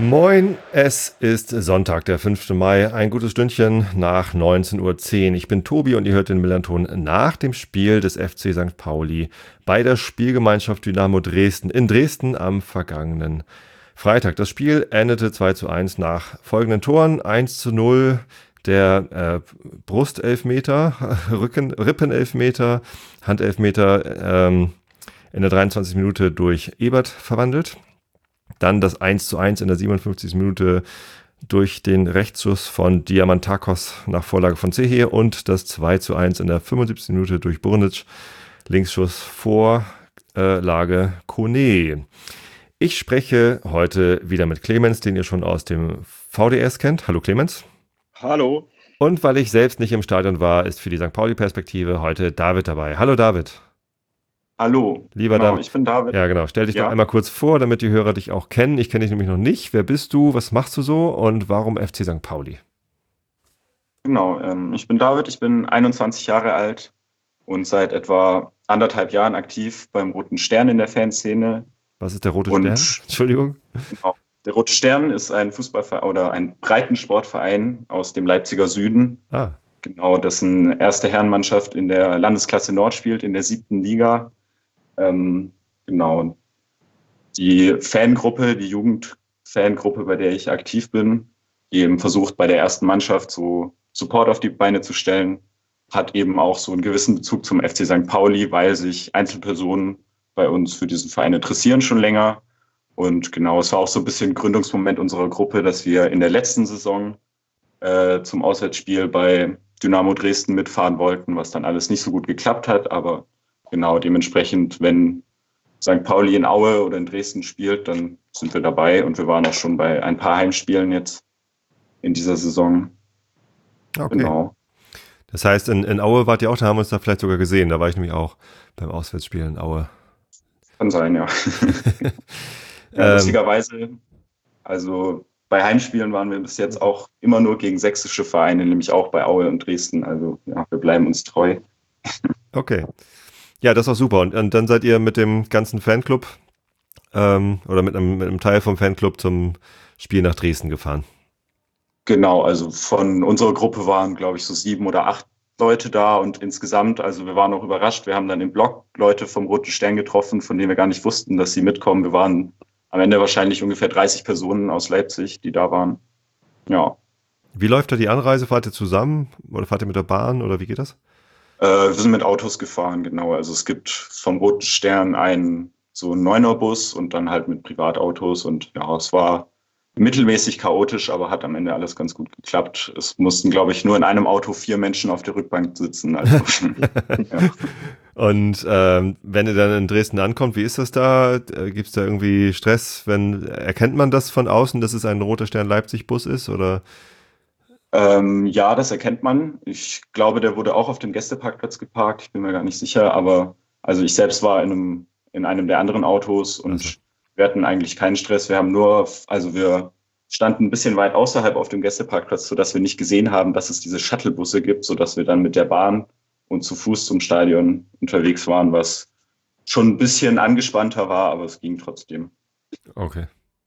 Moin, es ist Sonntag, der 5. Mai, ein gutes Stündchen nach 19:10 Uhr. Ich bin Tobi und ihr hört den Millanton nach dem Spiel des FC St. Pauli bei der Spielgemeinschaft Dynamo Dresden in Dresden am vergangenen Freitag. Das Spiel endete 2:1 nach folgenden Toren: 1:0 der Brustelfmeter, Rippenelfmeter, Handelfmeter in der 23. Minute durch Ebert verwandelt. Dann das 1:1 in der 57. Minute durch den Rechtsschuss von Diamantakos nach Vorlage von Cehe und das 2:1 in der 75. Minute durch Burnic, Linksschuss Vorlage Kone. Ich spreche heute wieder mit Clemens, den ihr schon aus dem VDS kennt. Hallo Clemens. Hallo. Und weil ich selbst nicht im Stadion war, ist für die St. Pauli-Perspektive heute David dabei. Hallo David. Hallo. Lieber Genau, David. ich bin David. Ja, genau. Stell dich doch Ja, einmal kurz vor, damit die Hörer dich auch kennen. Ich kenne dich nämlich noch nicht. Wer bist du? Was machst du so? Und warum FC St. Pauli? genau. Ich bin David, ich bin 21 Jahre alt und seit etwa 1,5 Jahren aktiv beim Roten Stern in der Fanszene. Was ist der Rote Stern? Und Entschuldigung. genau, der Rote Stern ist ein Fußballverein oder ein Breitensportverein aus dem Leipziger Süden. Ah, Genau, dessen erste Herrenmannschaft in der Landesklasse Nord spielt, in der 7. Liga. Genau. Die Fangruppe, die Jugendfangruppe, bei der ich aktiv bin, die eben versucht, bei der ersten Mannschaft so Support auf die Beine zu stellen, hat eben auch so einen gewissen Bezug zum FC St. Pauli, weil sich Einzelpersonen bei uns für diesen Verein interessieren schon länger. Und genau, es war auch so ein bisschen Gründungsmoment unserer Gruppe, dass wir in der letzten Saison zum Auswärtsspiel bei Dynamo Dresden mitfahren wollten, was dann alles nicht so gut geklappt hat. Aber genau dementsprechend, wenn St. Pauli in Aue oder in Dresden spielt, dann sind wir dabei und wir waren auch schon bei ein paar Heimspielen jetzt in dieser Saison. okay. Genau. Das heißt, in Aue wart ihr auch, da haben wir uns da vielleicht sogar gesehen. Da war ich nämlich auch beim Auswärtsspiel in Aue. Kann sein, ja. Ja, lustigerweise, also bei Heimspielen waren wir bis jetzt auch immer nur gegen sächsische Vereine, nämlich auch bei Aue und Dresden. Also ja, wir bleiben uns treu. Okay. Ja, das ist auch super. Und dann seid ihr mit dem ganzen Fanclub oder mit einem Teil vom Fanclub zum Spiel nach Dresden gefahren. Genau, also von unserer Gruppe waren, glaube ich, so 7 oder 8 Leute da und insgesamt, also wir waren auch überrascht. Wir haben dann im Block Leute vom Roten Stern getroffen, von denen wir gar nicht wussten, dass sie mitkommen. Wir waren am Ende wahrscheinlich ungefähr 30 Personen aus Leipzig, die da waren. Ja, Wie läuft da die Anreise? Fahrt ihr zusammen oder fahrt ihr mit der Bahn oder wie geht das? wir sind mit Autos gefahren, genau. Also es gibt vom Roten Stern einen so einen Neunerbus und dann halt mit Privatautos und ja, es war mittelmäßig chaotisch, aber hat am Ende alles ganz gut geklappt. Es mussten, glaube ich, nur in einem Auto 4 Menschen auf der Rückbank sitzen. Also, ja. Und wenn ihr dann in Dresden ankommt, wie ist das da? Gibt es da irgendwie Stress? Erkennt man das von außen, dass es ein Roter Stern Leipzig-Bus ist? Oder? Ja, das erkennt man. Ich glaube, der wurde auch auf dem Gästeparkplatz geparkt. Ich bin mir gar nicht sicher, aber also ich selbst war in einem der anderen Autos Also, und wir hatten eigentlich keinen Stress. Wir haben nur, also wir standen ein bisschen weit außerhalb auf dem Gästeparkplatz, sodass wir nicht gesehen haben, dass es diese Shuttlebusse gibt, sodass wir dann mit der Bahn und zu Fuß zum Stadion unterwegs waren, was schon ein bisschen angespannter war, aber es ging trotzdem. okay.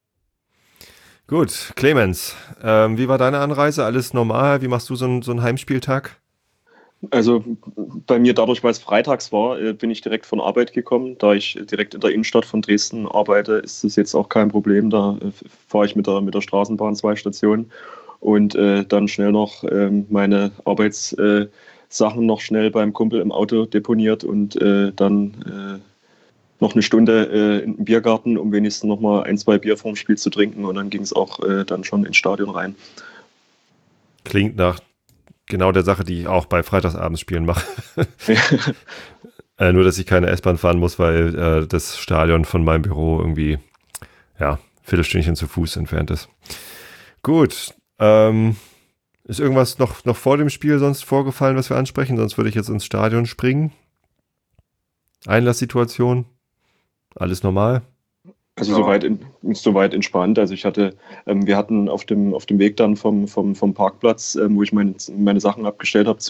Gut, Clemens, wie war deine Anreise? Alles normal? Wie machst du so einen Heimspieltag? Also bei mir dadurch, weil es freitags war, bin ich direkt von Arbeit gekommen. Da ich direkt in der Innenstadt von Dresden arbeite, ist es jetzt auch kein Problem. Da fahre ich mit der Straßenbahn 2 Stationen und dann schnell noch meine Arbeitssachen noch schnell beim Kumpel im Auto deponiert und dann noch eine Stunde in den Biergarten, um wenigstens noch mal 1, 2 Bier vorm Spiel zu trinken. Und dann ging es auch dann schon ins Stadion rein. Klingt nach genau der Sache, die ich auch bei Freitagsabendspielen mache. Nur, dass ich keine S-Bahn fahren muss, weil das Stadion von meinem Büro irgendwie, ja, Viertelstündchen zu Fuß entfernt ist. Gut. Ist irgendwas noch vor dem Spiel sonst vorgefallen, was wir ansprechen? Sonst würde ich jetzt ins Stadion springen. Einlasssituation. Alles normal. Also Ja. soweit entspannt. Also wir hatten auf dem Weg dann vom Parkplatz, wo ich meine Sachen abgestellt habe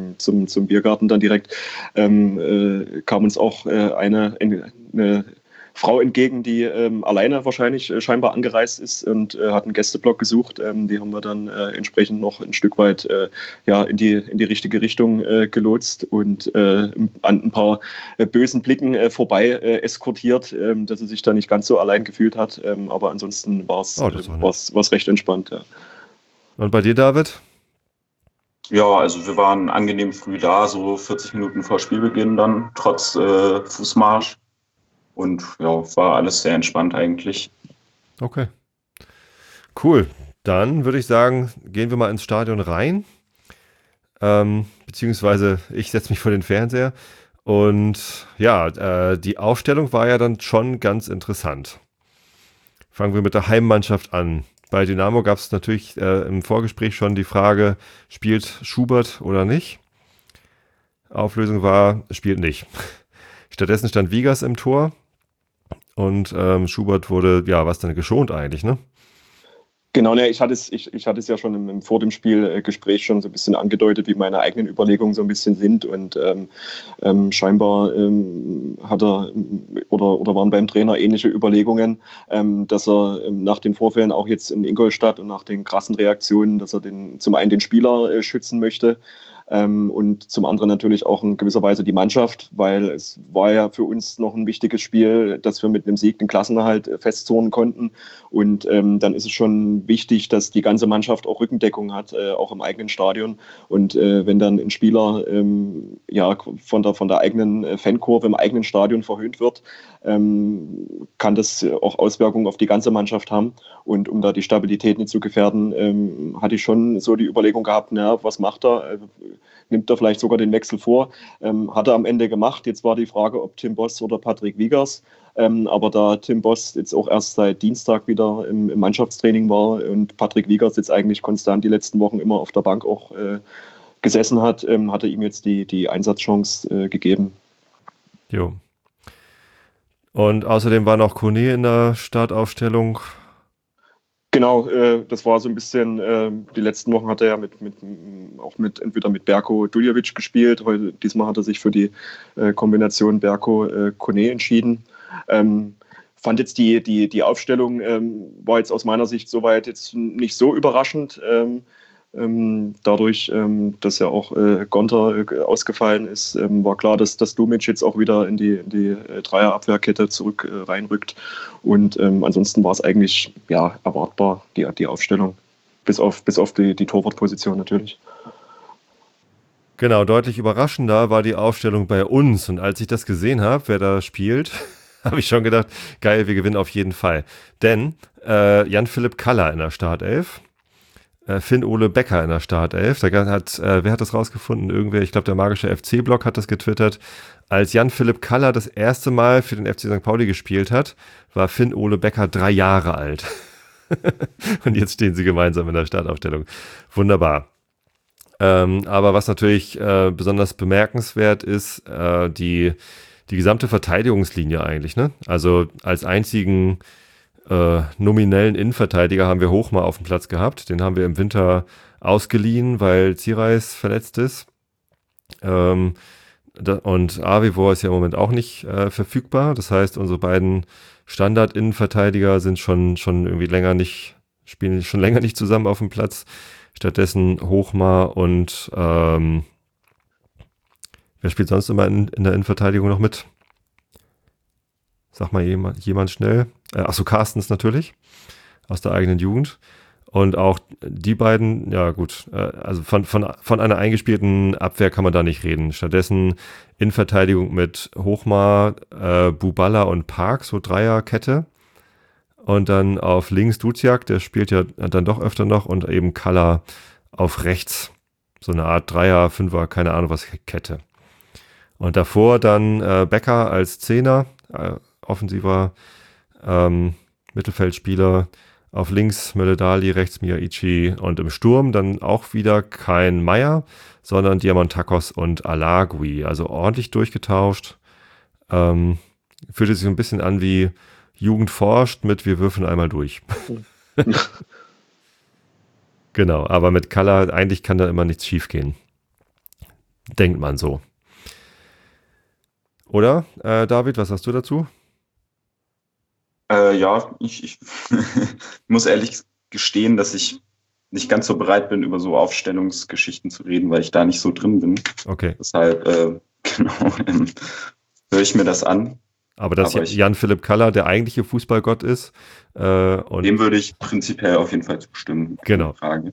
zum Biergarten dann direkt, kam uns auch eine Frau entgegen, die alleine wahrscheinlich scheinbar angereist ist und hat einen Gästeblock gesucht. Die haben wir dann entsprechend noch ein Stück weit in die richtige Richtung gelotst und an ein paar bösen Blicken vorbei eskortiert, dass sie sich da nicht ganz so allein gefühlt hat. Aber ansonsten war es recht entspannt. Ja. Und bei dir, David? Ja, also wir waren angenehm früh da, so 40 Minuten vor Spielbeginn dann, trotz Fußmarsch. Und ja, war alles sehr entspannt eigentlich. Okay. Cool. Dann würde ich sagen, gehen wir mal ins Stadion rein. Beziehungsweise ich setze mich vor den Fernseher. Und ja, die Aufstellung war ja dann schon ganz interessant. Fangen wir mit der Heimmannschaft an. Bei Dynamo gab es natürlich im Vorgespräch schon die Frage, spielt Schubert oder nicht? Auflösung war, spielt nicht. Stattdessen stand Wiegers im Tor und Schubert wurde, ja, was denn geschont eigentlich, ne? Genau, ne, ich hatte es ja schon vor dem Spielgespräch schon so ein bisschen angedeutet, wie meine eigenen Überlegungen so ein bisschen sind und scheinbar hat er oder waren beim Trainer ähnliche Überlegungen, dass er nach den Vorfällen auch jetzt in Ingolstadt und nach den krassen Reaktionen, dass er zum einen den Spieler schützen möchte, und zum anderen natürlich auch in gewisser Weise die Mannschaft, weil es war ja für uns noch ein wichtiges Spiel, dass wir mit einem Sieg den Klassenerhalt festzurren konnten. Und dann ist es schon wichtig, dass die ganze Mannschaft auch Rückendeckung hat, auch im eigenen Stadion. Und wenn dann ein Spieler von der eigenen Fankurve im eigenen Stadion verhöhnt wird, kann das auch Auswirkungen auf die ganze Mannschaft haben. Und um da die Stabilität nicht zu gefährden, hatte ich schon so die Überlegung gehabt, was macht er? Nimmt er vielleicht sogar den Wechsel vor? Hat er am Ende gemacht. Jetzt war die Frage, ob Tim Bosz oder Patrick Wiegers. Aber da Tim Bosz jetzt auch erst seit Dienstag wieder im Mannschaftstraining war und Patrick Wiegers jetzt eigentlich konstant die letzten Wochen immer auf der Bank auch gesessen hat, hat er ihm jetzt die Einsatzchance gegeben. Jo. Und außerdem war noch Kone in der Startaufstellung. Genau, das war so ein bisschen, die letzten Wochen hat er ja entweder mit Berko Duljevic gespielt, diesmal hat er sich für die Kombination Berko-Kone entschieden. Fand jetzt die Aufstellung war jetzt aus meiner Sicht soweit jetzt nicht so überraschend. Dadurch, dass ja auch Gonter ausgefallen ist, war klar, dass Dumic jetzt auch wieder in die Dreierabwehrkette zurück reinrückt. Und ansonsten war es eigentlich erwartbar, die Aufstellung. Bis auf die Torwartposition natürlich. Genau, deutlich überraschender war die Aufstellung bei uns. Und als ich das gesehen habe, wer da spielt, habe ich schon gedacht, geil, wir gewinnen auf jeden Fall. Denn Jan-Philipp Kaller in der Startelf, Finn-Ole Becker in der Startelf. Wer hat das rausgefunden? Irgendwer, ich glaube, der magische FC-Blog hat das getwittert. Als Jan-Philipp Kaller das erste Mal für den FC St. Pauli gespielt hat, war Finn-Ole Becker 3 Jahre alt. Und jetzt stehen sie gemeinsam in der Startaufstellung. Wunderbar. Aber was natürlich besonders bemerkenswert ist, die gesamte Verteidigungslinie eigentlich, ne? Also als einzigen nominellen Innenverteidiger haben wir Hochmar auf dem Platz gehabt. Den haben wir im Winter ausgeliehen, weil Zireis verletzt ist. Und Avivor ist ja im Moment auch nicht verfügbar. Das heißt, unsere beiden Standard-Innenverteidiger sind schon irgendwie spielen schon länger nicht zusammen auf dem Platz. Stattdessen Hochmar und wer spielt sonst immer in der Innenverteidigung noch mit? Sag mal jemand schnell. Carstens natürlich, aus der eigenen Jugend. Und auch die beiden, ja gut, also von einer eingespielten Abwehr kann man da nicht reden. Stattdessen Innenverteidigung mit Hochmar, Buballa und Park, so Dreierkette. Und dann auf links Duziak, der spielt ja dann doch öfter noch, und eben Kaller auf rechts. So eine Art Dreier, Fünfer, keine Ahnung was, Kette. Und davor dann Becker als Zehner, offensiver Mittelfeldspieler, auf links Mölle-Dali, rechts Miyaichi, und im Sturm dann auch wieder kein Meier, sondern Diamantakos und Alagui. Also ordentlich durchgetauscht. Fühlte sich so ein bisschen an wie Jugend forscht mit wir würfeln einmal durch. Genau, aber mit Kaller, eigentlich kann da immer nichts schief gehen. Denkt man so. Oder, David, was hast du dazu? Ja, ich muss ehrlich gestehen, dass ich nicht ganz so bereit bin, über so Aufstellungsgeschichten zu reden, weil ich da nicht so drin bin. Okay. Deshalb, genau, höre ich mir das an. Aber dass Jan-Philipp Kaller der eigentliche Fußballgott ist. Und dem würde ich prinzipiell auf jeden Fall zustimmen. Genau. Frage.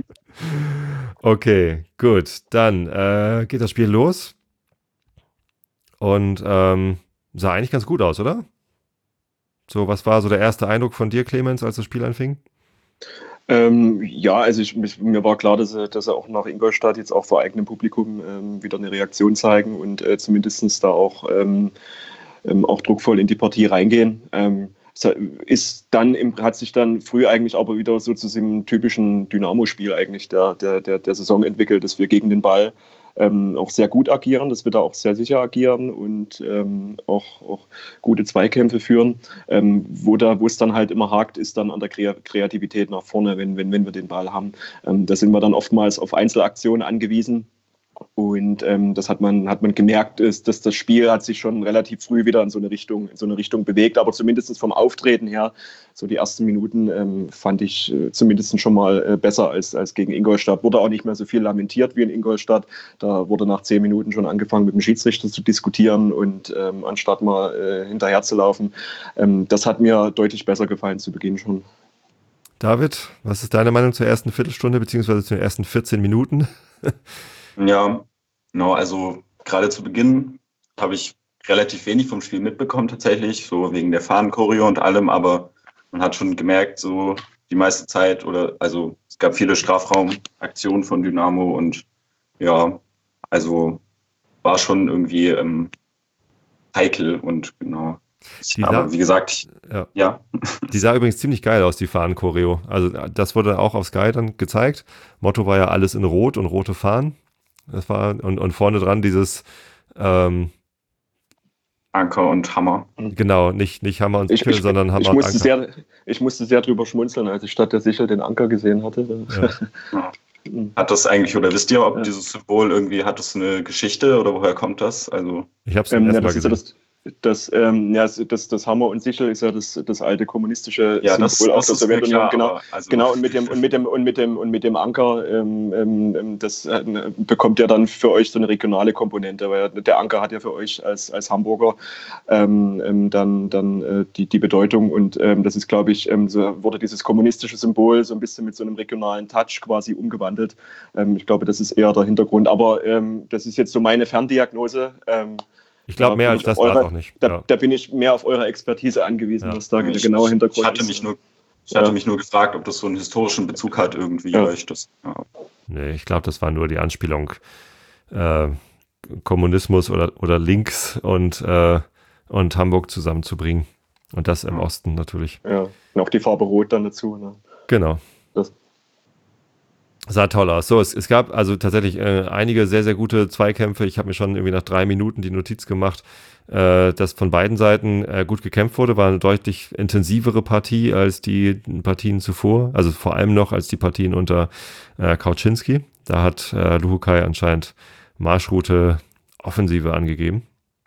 Okay, gut. Dann geht das Spiel los. Und sah eigentlich ganz gut aus, oder? So, was war so der erste Eindruck von dir, Clemens, als das Spiel anfing? Ja, also mir war klar, dass er auch nach Ingolstadt jetzt auch vor eigenem Publikum wieder eine Reaktion zeigen und zumindest da auch druckvoll in die Partie reingehen. Hat sich dann früh eigentlich aber wieder so zu diesem typischen Dynamo-Spiel eigentlich der Saison entwickelt, dass wir gegen den Ball auch sehr gut agieren, dass wir da auch sehr sicher agieren und auch gute Zweikämpfe führen. Wo es dann halt immer hakt, ist dann an der Kreativität nach vorne, wenn wir den Ball haben. Da sind wir dann oftmals auf Einzelaktionen angewiesen. Und das hat man gemerkt, dass das Spiel hat sich schon relativ früh wieder in so eine Richtung bewegt, aber zumindest vom Auftreten her, so die ersten Minuten fand ich zumindest schon mal besser als gegen Ingolstadt. Wurde auch nicht mehr so viel lamentiert wie in Ingolstadt. Da wurde nach 10 Minuten schon angefangen mit dem Schiedsrichter zu diskutieren und anstatt mal hinterher zu laufen. Das hat mir deutlich besser gefallen zu Beginn schon. David, was ist deine Meinung zur ersten Viertelstunde beziehungsweise zu den ersten 14 Minuten? Ja, genau, also gerade zu Beginn habe ich relativ wenig vom Spiel mitbekommen tatsächlich, so wegen der Fahnenchoreo und allem, aber man hat schon gemerkt, so die meiste Zeit also es gab viele Strafraumaktionen von Dynamo und ja, also war schon irgendwie heikel und genau. Aber wie gesagt, ja. Die sah übrigens ziemlich geil aus, die Fahnen-Choreo. Also das wurde auch auf Sky dann gezeigt. Motto war ja alles in Rot und rote Fahnen. Das war und vorne dran dieses Anker und Hammer. Genau, nicht Hammer und Sichel, sondern Hammer und Anker. Ich musste sehr drüber schmunzeln, als ich statt der Sichel den Anker gesehen hatte. Ja. Hat das eigentlich, oder wisst ihr, ob dieses Symbol irgendwie, hat das eine Geschichte oder woher kommt das? Also ich habe es erst mal gesehen. Das Hammer und Sichel ist ja das alte kommunistische Symbol aus der Sowjetunion. Genau, und mit dem Anker, das bekommt ja dann für euch so eine regionale Komponente, weil der Anker hat ja für euch als Hamburger dann die Bedeutung und das ist, glaube ich, so wurde dieses kommunistische Symbol so ein bisschen mit so einem regionalen Touch quasi umgewandelt. Ich glaube, das ist eher der Hintergrund, aber das ist jetzt so meine Ferndiagnose. Ich glaube, mehr als das war es auch nicht. Da bin ich mehr auf eure Expertise angewiesen, was da der genaue Hintergrund ist. Ich hatte mich nur gefragt, ob das so einen historischen Bezug hat irgendwie. Nee, ich glaube, das war nur die Anspielung Kommunismus oder Links und Hamburg zusammenzubringen. Und das im Osten natürlich. Ja, und auch die Farbe Rot dann dazu. Ne? Genau. Sah toll aus. So, es gab also tatsächlich einige sehr, sehr gute Zweikämpfe. Ich habe mir schon irgendwie nach 3 Minuten die Notiz gemacht, dass von beiden Seiten gut gekämpft wurde. War eine deutlich intensivere Partie als die Partien zuvor. Also vor allem noch als die Partien unter Kauczynski. Da hat Luhukai anscheinend Marschroute Offensive angegeben.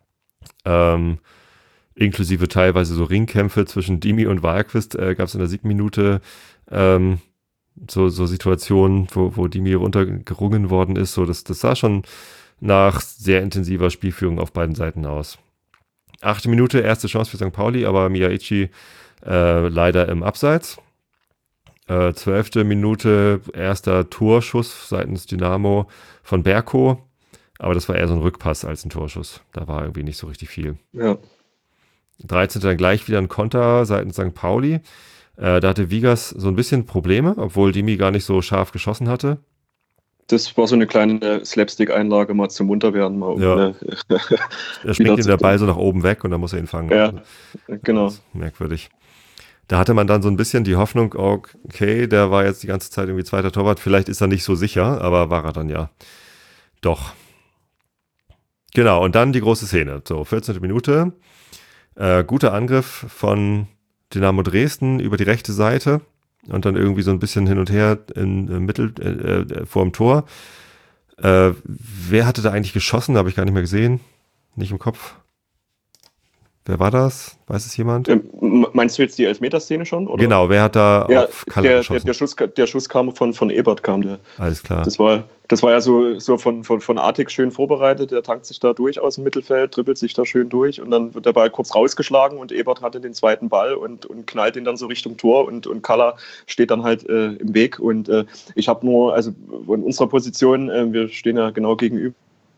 Inklusive teilweise so Ringkämpfe zwischen Dimi und Wahlquist gab es in der 7. Minute so Situationen, wo Dimi runtergerungen worden ist. So, das sah schon nach sehr intensiver Spielführung auf beiden Seiten aus. 8. Minute, erste Chance für St. Pauli, aber Miyaichi leider im Abseits. 12. Minute, erster Torschuss seitens Dynamo von Berko, aber das war eher so ein Rückpass als ein Torschuss. Da war irgendwie nicht so richtig viel. Ja. 13. dann gleich wieder ein Konter seitens St. Pauli. Da hatte Vigas so ein bisschen Probleme, obwohl Dimi gar nicht so scharf geschossen hatte. Das war so eine kleine Slapstick-Einlage, mal zum Munterwerden. Da springt ihm der Ball so nach oben weg und dann muss er ihn fangen. Ja, genau. Merkwürdig. Da hatte man dann so ein bisschen die Hoffnung, okay, der war jetzt die ganze Zeit irgendwie zweiter Torwart, vielleicht ist er nicht so sicher, aber war er dann ja doch. Genau, und dann die große Szene. So, 14. Minute. Guter Angriff von Dynamo Dresden über die rechte Seite und dann irgendwie so ein bisschen hin und her im Mittel vor dem Tor. Wer hatte da eigentlich geschossen? Habe ich gar nicht mehr gesehen. Nicht im Kopf. Wer war das? Weiß es jemand? Meinst du jetzt die Elfmeterszene schon? Oder? Genau, wer hat da auf Kalla geschossen? Der Schuss kam von Ebert, kam der. Alles klar. Das war ja so von Artig schön vorbereitet. Der tankt sich da durch aus dem Mittelfeld, dribbelt sich da schön durch und dann wird der Ball kurz rausgeschlagen und Ebert hatte den zweiten Ball und knallt ihn dann so Richtung Tor und Kalla steht dann halt im Weg. Und ich habe nur, also in unserer Position, wir stehen ja genau gegenüber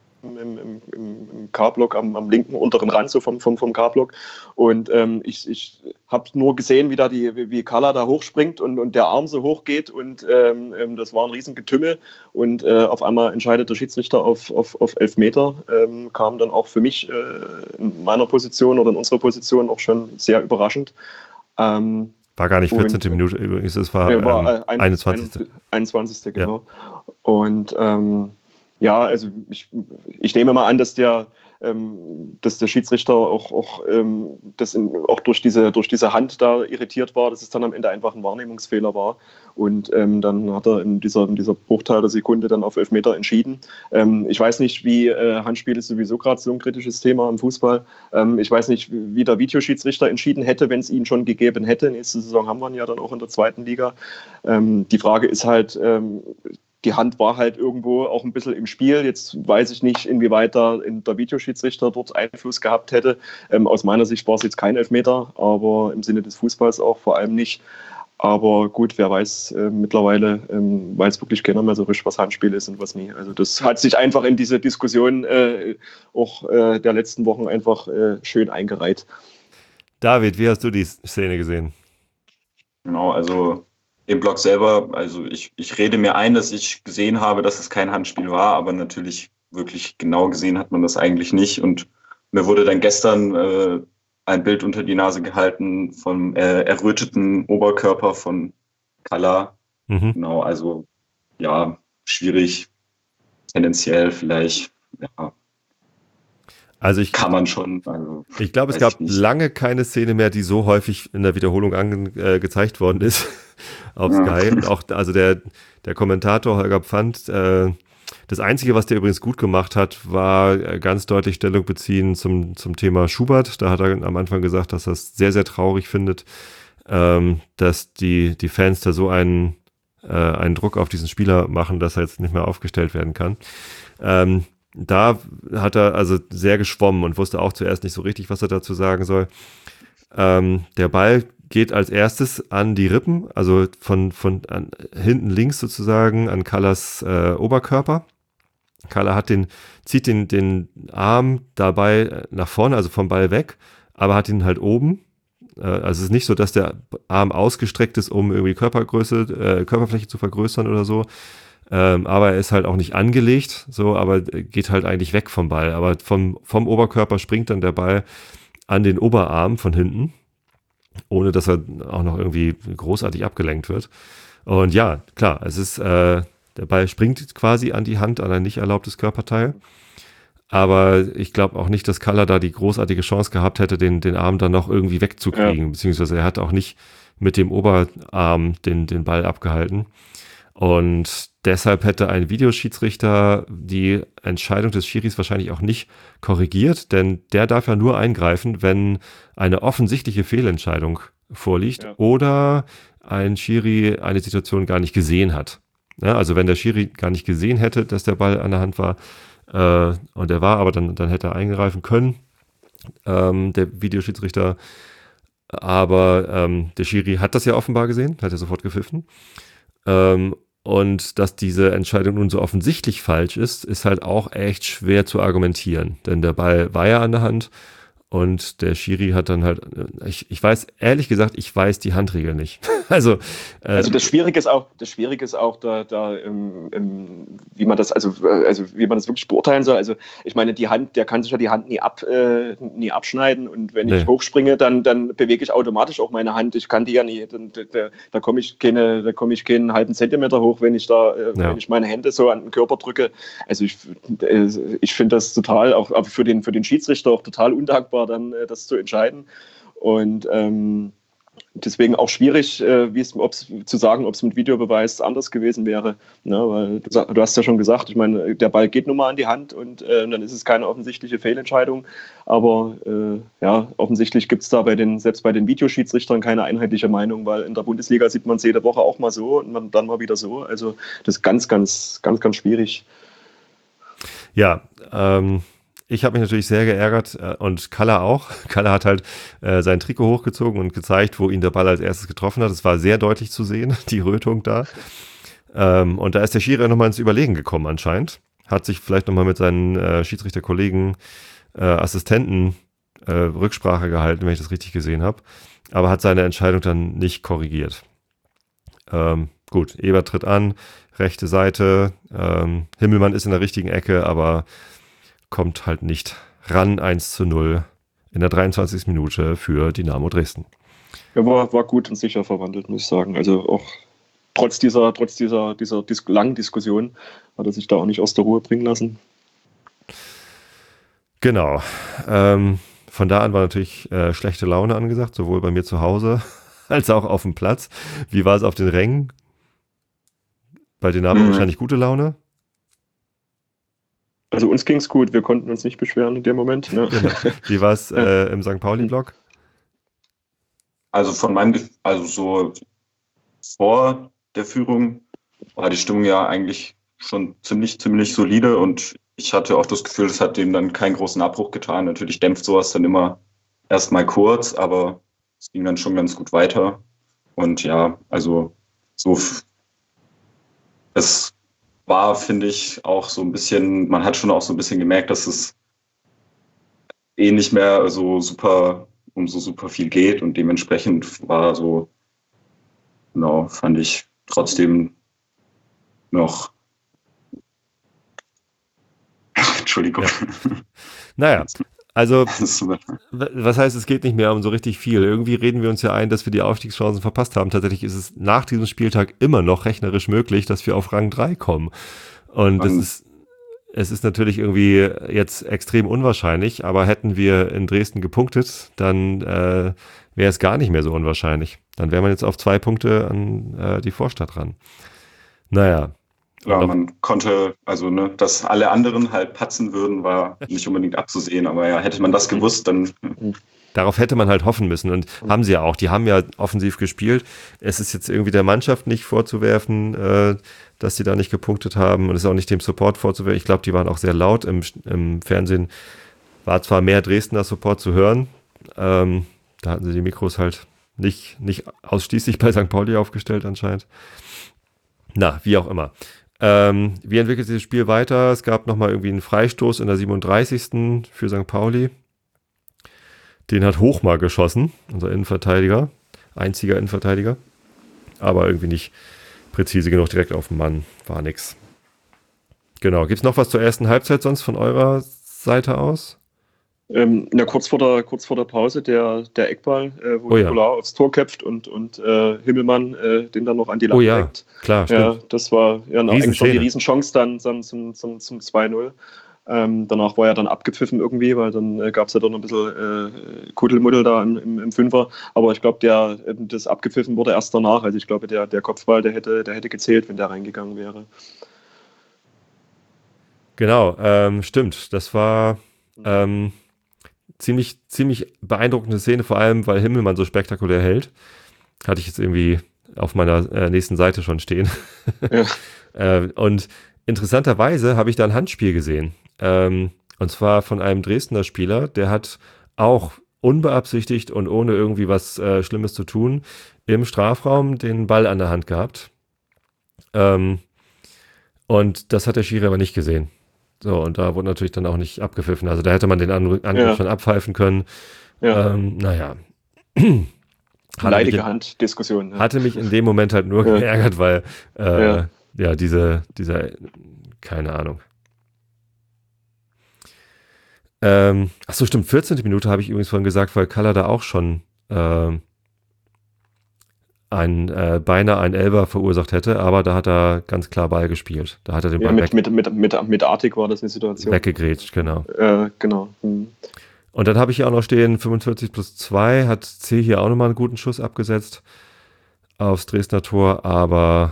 im K-Block am linken unteren Rand so vom K-Block und ich habe nur gesehen, wie Kalla da hochspringt und der Arm so hoch geht und das war ein riesen Getümmel und auf einmal entscheidet der Schiedsrichter auf Elfmeter, kam dann auch für mich in meiner Position oder in unserer Position auch schon sehr überraschend. War gar nicht 14. Minute übrigens, es war 21. 21. Genau. Ja. Und ja, also ich nehme mal an, dass der Schiedsrichter auch durch diese Hand da irritiert war, dass es dann am Ende einfach ein Wahrnehmungsfehler war. Und dann hat er in dieser Bruchteil der Sekunde dann auf Elfmeter entschieden. Ich weiß nicht, wie Handspiel ist sowieso gerade so ein kritisches Thema im Fußball. Ich weiß nicht, wie der Videoschiedsrichter entschieden hätte, wenn es ihn schon gegeben hätte. Nächste Saison haben wir ihn ja dann auch in der zweiten Liga. Die Frage ist halt, die Hand war halt irgendwo auch ein bisschen im Spiel. Jetzt weiß ich nicht, inwieweit der Videoschiedsrichter dort Einfluss gehabt hätte. Aus meiner Sicht war es jetzt kein Elfmeter, aber im Sinne des Fußballs auch vor allem nicht. Aber gut, wer weiß, mittlerweile weiß wirklich keiner mehr so richtig, was Handspiel ist und was nie. Also das hat sich einfach in diese Diskussion auch der letzten Wochen einfach schön eingereiht. David, wie hast du die Szene gesehen? Genau, also im Blog selber, also ich rede mir ein, dass ich gesehen habe, dass es kein Handspiel war, aber natürlich wirklich genau gesehen hat man das eigentlich nicht. Und mir wurde dann gestern ein Bild unter die Nase gehalten vom erröteten Oberkörper von Kalla. Mhm. Genau, also ja, schwierig, tendenziell vielleicht, ja. Also kann man schon. Also, ich glaube, es gab lange keine Szene mehr, die so häufig in der Wiederholung gezeigt worden ist auf Sky. Und auch, also der Kommentator Holger Pfand, das Einzige, was der übrigens gut gemacht hat, war ganz deutlich Stellung beziehen zum Thema Schubert. Da hat er am Anfang gesagt, dass er es sehr, sehr traurig findet, dass die Fans da so einen Druck auf diesen Spieler machen, dass er jetzt nicht mehr aufgestellt werden kann. Da hat er also sehr geschwommen und wusste auch zuerst nicht so richtig, was er dazu sagen soll. Der Ball geht als erstes an die Rippen, also von hinten links sozusagen an Kallas Oberkörper. Kalla zieht den Arm dabei nach vorne, also vom Ball weg, aber hat ihn halt oben. Also es ist nicht so, dass der Arm ausgestreckt ist, um irgendwie Körperfläche zu vergrößern oder so. Aber er ist halt auch nicht angelegt, so, aber geht halt eigentlich weg vom Ball. Aber vom Oberkörper springt dann der Ball an den Oberarm von hinten, ohne dass er auch noch irgendwie großartig abgelenkt wird. Und ja, klar, es ist, der Ball springt quasi an die Hand, an ein nicht erlaubtes Körperteil. Aber ich glaube auch nicht, dass Kalla da die großartige Chance gehabt hätte, den Arm dann noch irgendwie wegzukriegen. Ja. Beziehungsweise er hat auch nicht mit dem Oberarm den Ball abgehalten. Und deshalb hätte ein Videoschiedsrichter die Entscheidung des Schiris wahrscheinlich auch nicht korrigiert, denn der darf ja nur eingreifen, wenn eine offensichtliche Fehlentscheidung vorliegt oder ein Schiri eine Situation gar nicht gesehen hat. Ja, also wenn der Schiri gar nicht gesehen hätte, dass der Ball an der Hand war und er war, aber dann hätte er eingreifen können, der Videoschiedsrichter. Aber der Schiri hat das ja offenbar gesehen, hat er sofort gepfiffen. Und dass diese Entscheidung nun so offensichtlich falsch ist halt auch echt schwer zu argumentieren. Denn der Ball war ja an der Hand und der Schiri hat dann halt, ich weiß, ehrlich gesagt, ich weiß die Handregel nicht. Also das Schwierige ist auch, wie man das wirklich beurteilen soll. Also ich meine, der kann sich ja die Hand nie abschneiden und wenn ich hochspringe, dann bewege ich automatisch auch meine Hand. Ich kann die ja nie, da komme ich keinen halben Zentimeter hoch, wenn ich wenn ich meine Hände so an den Körper drücke. Also ich finde das total, auch für den Schiedsrichter auch total undankbar, dann das zu entscheiden. Und Deswegen auch schwierig, zu sagen, ob es mit Videobeweis anders gewesen wäre. Ne? Weil du hast ja schon gesagt, ich meine, der Ball geht nun mal an die Hand und dann ist es keine offensichtliche Fehlentscheidung. Aber offensichtlich gibt es da selbst bei den Videoschiedsrichtern keine einheitliche Meinung, weil in der Bundesliga sieht man es jede Woche auch mal so und dann mal wieder so. Also das ist ganz, ganz, ganz, ganz schwierig. Ja, ich habe mich natürlich sehr geärgert und Kalla auch. Kalla hat halt sein Trikot hochgezogen und gezeigt, wo ihn der Ball als erstes getroffen hat. Es war sehr deutlich zu sehen, die Rötung da. Und da ist der Schiri nochmal ins Überlegen gekommen anscheinend. Hat sich vielleicht nochmal mit seinen Schiedsrichterkollegen, Assistenten Rücksprache gehalten, wenn ich das richtig gesehen habe. Aber hat seine Entscheidung dann nicht korrigiert. Gut, Ebert tritt an, rechte Seite. Himmelmann ist in der richtigen Ecke, aber kommt halt nicht ran. 1:0 in der 23. Minute für Dynamo Dresden. Ja, war gut und sicher verwandelt, muss ich sagen. Also auch trotz dieser langen Diskussion hat er sich da auch nicht aus der Ruhe bringen lassen. Genau. Von da an war natürlich schlechte Laune angesagt, sowohl bei mir zu Hause als auch auf dem Platz. Wie war es auf den Rängen? Bei Dynamo wahrscheinlich gute Laune? Also uns ging es gut, wir konnten uns nicht beschweren in dem Moment. Ne? Genau. Wie war es im St. Pauli-Block? Also so vor der Führung war die Stimmung ja eigentlich schon ziemlich solide und ich hatte auch das Gefühl, es hat dem dann keinen großen Abbruch getan. Natürlich dämpft sowas dann immer erstmal kurz, aber es ging dann schon ganz gut weiter. Und ja, also so, es war, finde ich, auch so ein bisschen, man hat schon auch so ein bisschen gemerkt, dass es nicht mehr so super viel geht und dementsprechend war so, genau, fand ich trotzdem noch Entschuldigung. Ja. Naja, also was heißt, es geht nicht mehr um so richtig viel. Irgendwie reden wir uns ja ein, dass wir die Aufstiegschancen verpasst haben. Tatsächlich ist es nach diesem Spieltag immer noch rechnerisch möglich, dass wir auf Rang 3 kommen. Und es ist natürlich irgendwie jetzt extrem unwahrscheinlich, aber hätten wir in Dresden gepunktet, dann wäre es gar nicht mehr so unwahrscheinlich. Dann wäre man jetzt auf 2 Punkte an die Vorstadt ran. Naja. Ja, man konnte, also dass alle anderen halt patzen würden, war nicht unbedingt abzusehen, aber ja, hätte man das gewusst, dann... Darauf hätte man halt hoffen müssen und haben sie ja auch. Die haben ja offensiv gespielt. Es ist jetzt irgendwie der Mannschaft nicht vorzuwerfen, dass sie da nicht gepunktet haben und es ist auch nicht dem Support vorzuwerfen. Ich glaube, die waren auch sehr laut. Im Fernsehen war zwar mehr Dresdner Support zu hören, da hatten sie die Mikros halt nicht ausschließlich bei St. Pauli aufgestellt anscheinend. Na, wie auch immer. Wie entwickelt sich das Spiel weiter? Es gab nochmal irgendwie einen Freistoß in der 37. für St. Pauli. Den hat Hochmar geschossen, unser Innenverteidiger, einziger Innenverteidiger. Aber irgendwie nicht präzise genug, direkt auf den Mann, war nix. Genau, gibt's noch was zur ersten Halbzeit sonst von eurer Seite aus? Kurz vor der Pause der Eckball, wo Nicolau aufs Tor köpft und Himmelmann den dann noch an die Latte legt. Klar, stimmt. Ja, das war ja eigentlich schon die Riesenchance dann zum 2:0. Danach war er dann abgepfiffen irgendwie, weil dann gab es ja doch noch ein bisschen Kuddelmuddel da im Fünfer. Aber ich glaube, das abgepfiffen wurde erst danach. Also ich glaube, der Kopfball, der hätte gezählt, wenn der reingegangen wäre. Genau, stimmt. Das war ziemlich beeindruckende Szene, vor allem, weil Himmelmann so spektakulär hält. Hatte ich jetzt irgendwie auf meiner nächsten Seite schon stehen. Ja. Und interessanterweise habe ich da ein Handspiel gesehen. Und zwar von einem Dresdner Spieler, der hat auch unbeabsichtigt und ohne irgendwie was Schlimmes zu tun im Strafraum den Ball an der Hand gehabt. Und das hat der Schiri aber nicht gesehen. So, und da wurde natürlich dann auch nicht abgepfiffen. Also da hätte man den Angriff schon abpfeifen können. Ja. Naja. Leidige Handdiskussion. Ja. Hatte mich in dem Moment halt nur geärgert, weil dieser, keine Ahnung. Achso, stimmt, 14. Minute habe ich übrigens vorhin gesagt, weil Kalla da auch schon beinahe ein Elfer verursacht hätte, aber da hat er ganz klar Ball gespielt. Da hat er den Ball mit Artig war das eine Situation. Weggegrätscht, genau. Genau. Und dann habe ich hier auch noch stehen, 45+2, hat C hier auch nochmal einen guten Schuss abgesetzt aufs Dresdner Tor, aber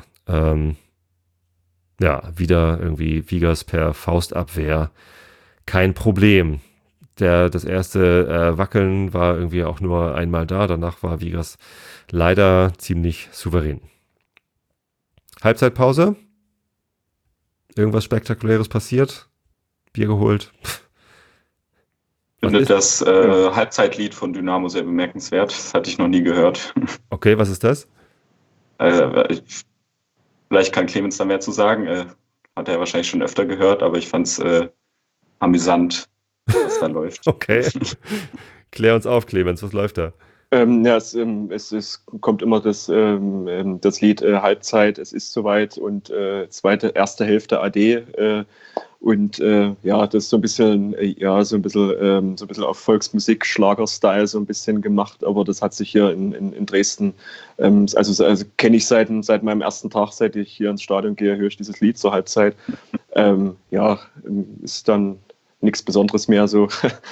wieder irgendwie Wiegers per Faustabwehr kein Problem. Das erste Wackeln war irgendwie auch nur einmal da, danach war Wiegers leider ziemlich souverän. Halbzeitpause? Irgendwas Spektakuläres passiert? Bier geholt? Ich finde das Halbzeitlied von Dynamo sehr bemerkenswert. Das hatte ich noch nie gehört. Okay, was ist das? Vielleicht kann Clemens da mehr zu sagen. Hat er wahrscheinlich schon öfter gehört, aber ich fand es amüsant, was da läuft. Okay. Klär uns auf, Clemens, was läuft da? Es kommt immer das Lied Halbzeit, es ist soweit und erste Hälfte AD. Das ist so ein bisschen, so ein bisschen auf Volksmusik, Schlager-Style so ein bisschen gemacht, aber das hat sich hier in Dresden, also kenne ich seit meinem ersten Tag, seit ich hier ins Stadion gehe, höre ich dieses Lied zur Halbzeit. Ist dann nichts Besonderes mehr so.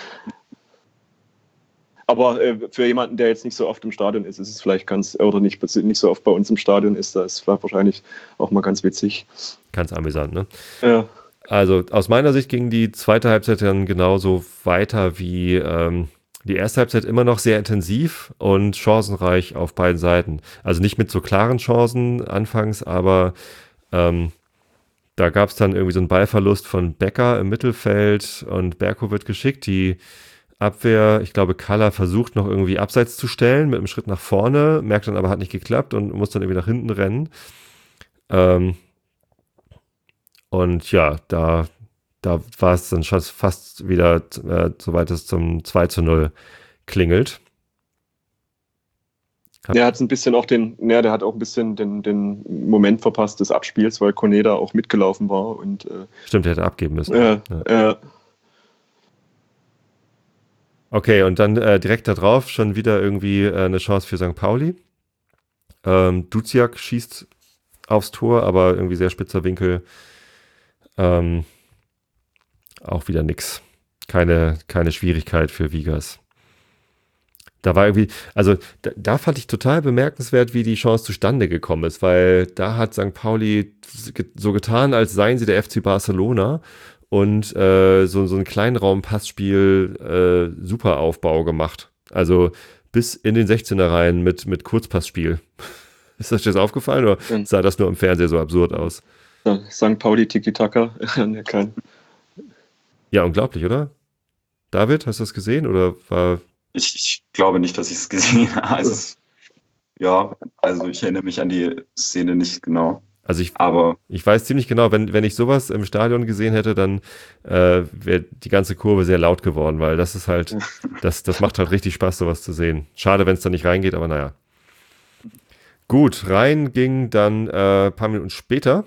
Aber für jemanden, der jetzt nicht so oft im Stadion ist es vielleicht nicht so oft bei uns im Stadion ist, da ist es wahrscheinlich auch mal ganz witzig. Ganz amüsant, ne? Ja. Also aus meiner Sicht ging die zweite Halbzeit dann genauso weiter wie die erste Halbzeit, immer noch sehr intensiv und chancenreich auf beiden Seiten. Also nicht mit so klaren Chancen anfangs, aber da gab es dann irgendwie so einen Ballverlust von Becker im Mittelfeld und Berko wird geschickt. Die Abwehr, ich glaube, Kalla versucht noch irgendwie abseits zu stellen mit einem Schritt nach vorne, merkt dann aber, hat nicht geklappt und muss dann irgendwie nach hinten rennen. Und ja, da war es dann schon fast wieder, soweit es zum 2:0 klingelt. Der hat ein bisschen auch der hat auch ein bisschen den Moment verpasst des Abspiels, weil Koneda auch mitgelaufen war. Und, stimmt, der hätte abgeben müssen. Ja. Okay, und dann direkt da drauf schon wieder irgendwie eine Chance für St. Pauli. Duziak schießt aufs Tor, aber irgendwie sehr spitzer Winkel. Auch wieder nix. Keine Schwierigkeit für Wiegers. Da war irgendwie, also da fand ich total bemerkenswert, wie die Chance zustande gekommen ist, weil da hat St. Pauli so getan, als seien sie der FC Barcelona und so ein Kleinraum-Passspiel super Aufbau gemacht. Also bis in den 16er rein mit Kurzpassspiel. Ist das dir aufgefallen oder sah das nur im Fernseher so absurd aus? St. Pauli Tiki-Taka. Ja, unglaublich, oder? David, hast du das gesehen oder war... Ich glaube nicht, dass ich es gesehen habe. Also ich erinnere mich an die Szene nicht genau. Also ich weiß ziemlich genau, wenn ich sowas im Stadion gesehen hätte, dann wäre die ganze Kurve sehr laut geworden, weil das ist halt, das macht halt richtig Spaß, sowas zu sehen. Schade, wenn es da nicht reingeht, aber naja. Gut, rein ging dann ein paar Minuten später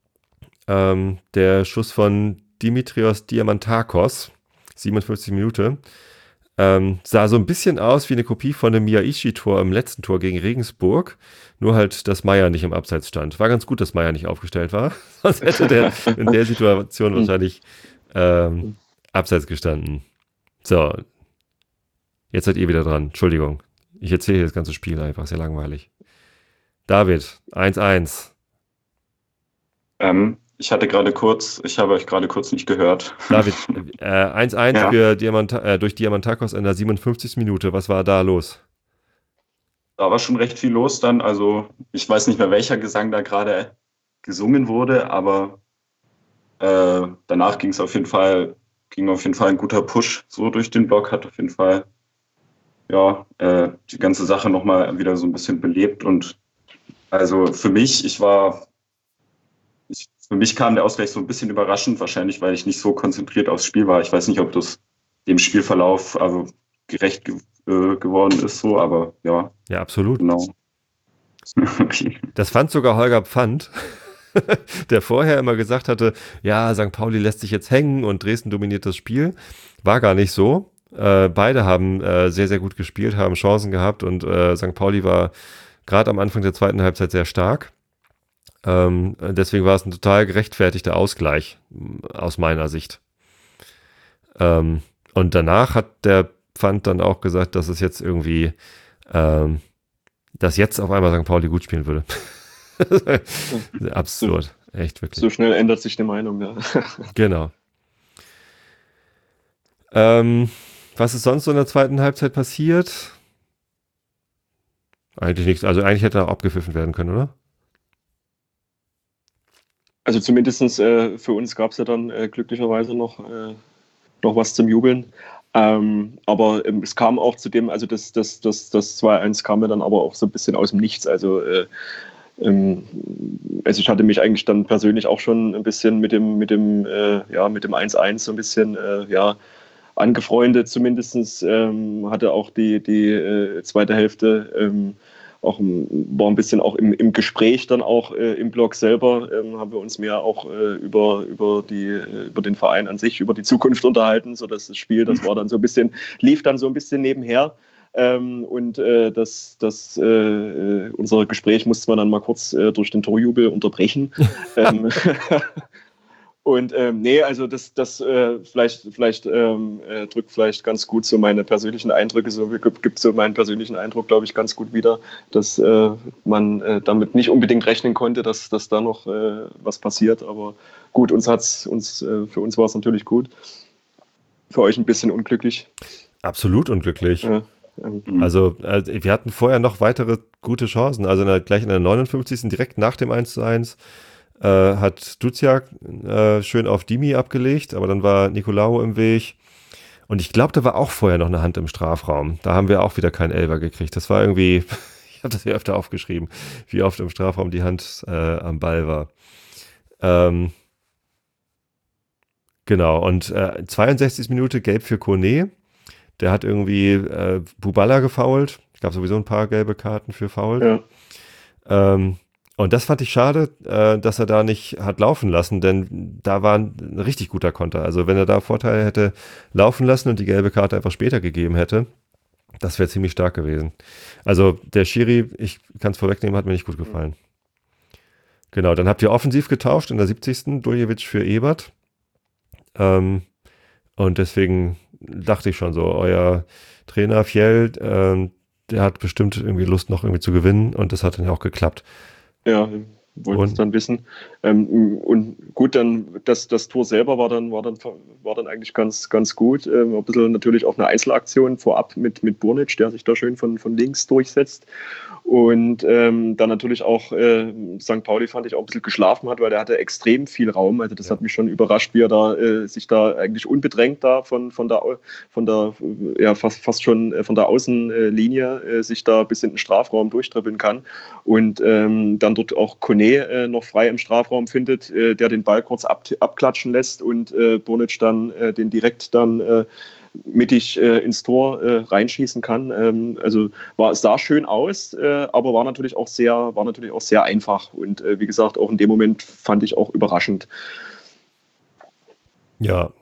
der Schuss von Dimitrios Diamantakos, 57 Minuten. Sah so ein bisschen aus wie eine Kopie von dem Miyaishi-Tor im letzten Tor gegen Regensburg, nur halt, dass Meier nicht im Abseits stand. War ganz gut, dass Meier nicht aufgestellt war, sonst hätte der in der Situation wahrscheinlich Abseits gestanden. So, jetzt seid ihr wieder dran. Entschuldigung, ich erzähle hier das ganze Spiel einfach, sehr langweilig. David, 1:1. Ich habe euch gerade kurz nicht gehört. David, 1:1 für durch Diamantakos in der 57. Minute. Was war da los? Da war schon recht viel los dann. Also ich weiß nicht mehr, welcher Gesang da gerade gesungen wurde, aber danach ging auf jeden Fall ein guter Push so durch den Block, hat auf jeden Fall die ganze Sache nochmal wieder so ein bisschen belebt. Und also für mich kam der Ausgleich so ein bisschen überraschend, wahrscheinlich, weil ich nicht so konzentriert aufs Spiel war. Ich weiß nicht, ob das dem Spielverlauf gerecht geworden ist, so, aber ja. Ja, absolut. Genau. Okay. Das fand sogar Holger Pfand, der vorher immer gesagt hatte, ja, St. Pauli lässt sich jetzt hängen und Dresden dominiert das Spiel. War gar nicht so. Beide haben sehr, sehr gut gespielt, haben Chancen gehabt und St. Pauli war gerade am Anfang der zweiten Halbzeit sehr stark. Deswegen war es ein total gerechtfertigter Ausgleich aus meiner Sicht. Und danach hat der Pfand dann auch gesagt, dass es jetzt irgendwie, dass jetzt auf einmal St. Pauli gut spielen würde. Absurd, echt wirklich. So schnell ändert sich die Meinung, ja. Genau. Was ist sonst so in der zweiten Halbzeit passiert? Eigentlich nichts. Also eigentlich hätte er auch abgepfiffen werden können, oder? Also zumindest für uns gab es ja dann glücklicherweise noch was zum Jubeln. Aber es kam auch zu dem, also das 2-1 kam mir dann aber auch so ein bisschen aus dem Nichts. Also ich hatte mich eigentlich dann persönlich auch schon ein bisschen mit dem 1-1 so ein bisschen angefreundet. Zumindest hatte auch die zweite Hälfte war ein bisschen auch im Gespräch dann auch im Blog selber, haben wir uns mehr auch über den Verein an sich, über die Zukunft unterhalten, sodass das Spiel, das war dann so ein bisschen, lief dann so ein bisschen nebenher. Unser Gespräch musste man dann mal kurz durch den Torjubel unterbrechen. Und also das vielleicht drückt vielleicht ganz gut so meine persönlichen Eindrücke, gibt so meinen persönlichen Eindruck, glaube ich, ganz gut wieder, dass man damit nicht unbedingt rechnen konnte, dass da noch was passiert. Aber gut, für uns war es natürlich gut. Für euch ein bisschen unglücklich. Absolut unglücklich. Ja. Also wir hatten vorher noch weitere gute Chancen. Also gleich in der 59. direkt nach dem 1:1 hat Duziak schön auf Dimi abgelegt, aber dann war Nicolaou im Weg. Und ich glaube, da war auch vorher noch eine Hand im Strafraum. Da haben wir auch wieder keinen Elfer gekriegt. Das war irgendwie, ich habe das ja öfter aufgeschrieben, wie oft im Strafraum die Hand am Ball war. Genau, und 62. Minute gelb für Kone. Der hat irgendwie Buballa gefoult. Ich glaube sowieso ein paar gelbe Karten für Foul. Ja. Und das fand ich schade, dass er da nicht hat laufen lassen, denn da war ein richtig guter Konter. Also wenn er da Vorteile hätte laufen lassen und die gelbe Karte einfach später gegeben hätte, das wäre ziemlich stark gewesen. Also der Schiri, ich kann es vorwegnehmen, hat mir nicht gut gefallen. Genau, dann habt ihr offensiv getauscht in der 70. Duljevic für Ebert. Und deswegen dachte ich schon so, euer Trainer Fjell, der hat bestimmt irgendwie Lust noch irgendwie zu gewinnen und das hat dann ja auch geklappt. Ja, wollte es dann wissen. Und gut, dann das Tor selber war dann eigentlich ganz gut. Ein bisschen natürlich auch eine Einzelaktion vorab mit Burnic, der sich da schön von links durchsetzt. Und dann natürlich auch St. Pauli fand ich auch ein bisschen geschlafen hat, weil der hatte extrem viel Raum. Also das hat mich schon überrascht, wie er da sich da eigentlich unbedrängt da von der fast schon von der Außenlinie sich da bis in den Strafraum durchtribbeln kann. Und dann dort auch Kone noch frei im Strafraum findet, der den Ball kurz abklatschen lässt und Burnic dann den direkt dann mittig ins Tor reinschießen kann. Also es sah schön aus, aber war natürlich auch sehr einfach und wie gesagt, auch in dem Moment fand ich auch überraschend. Ja.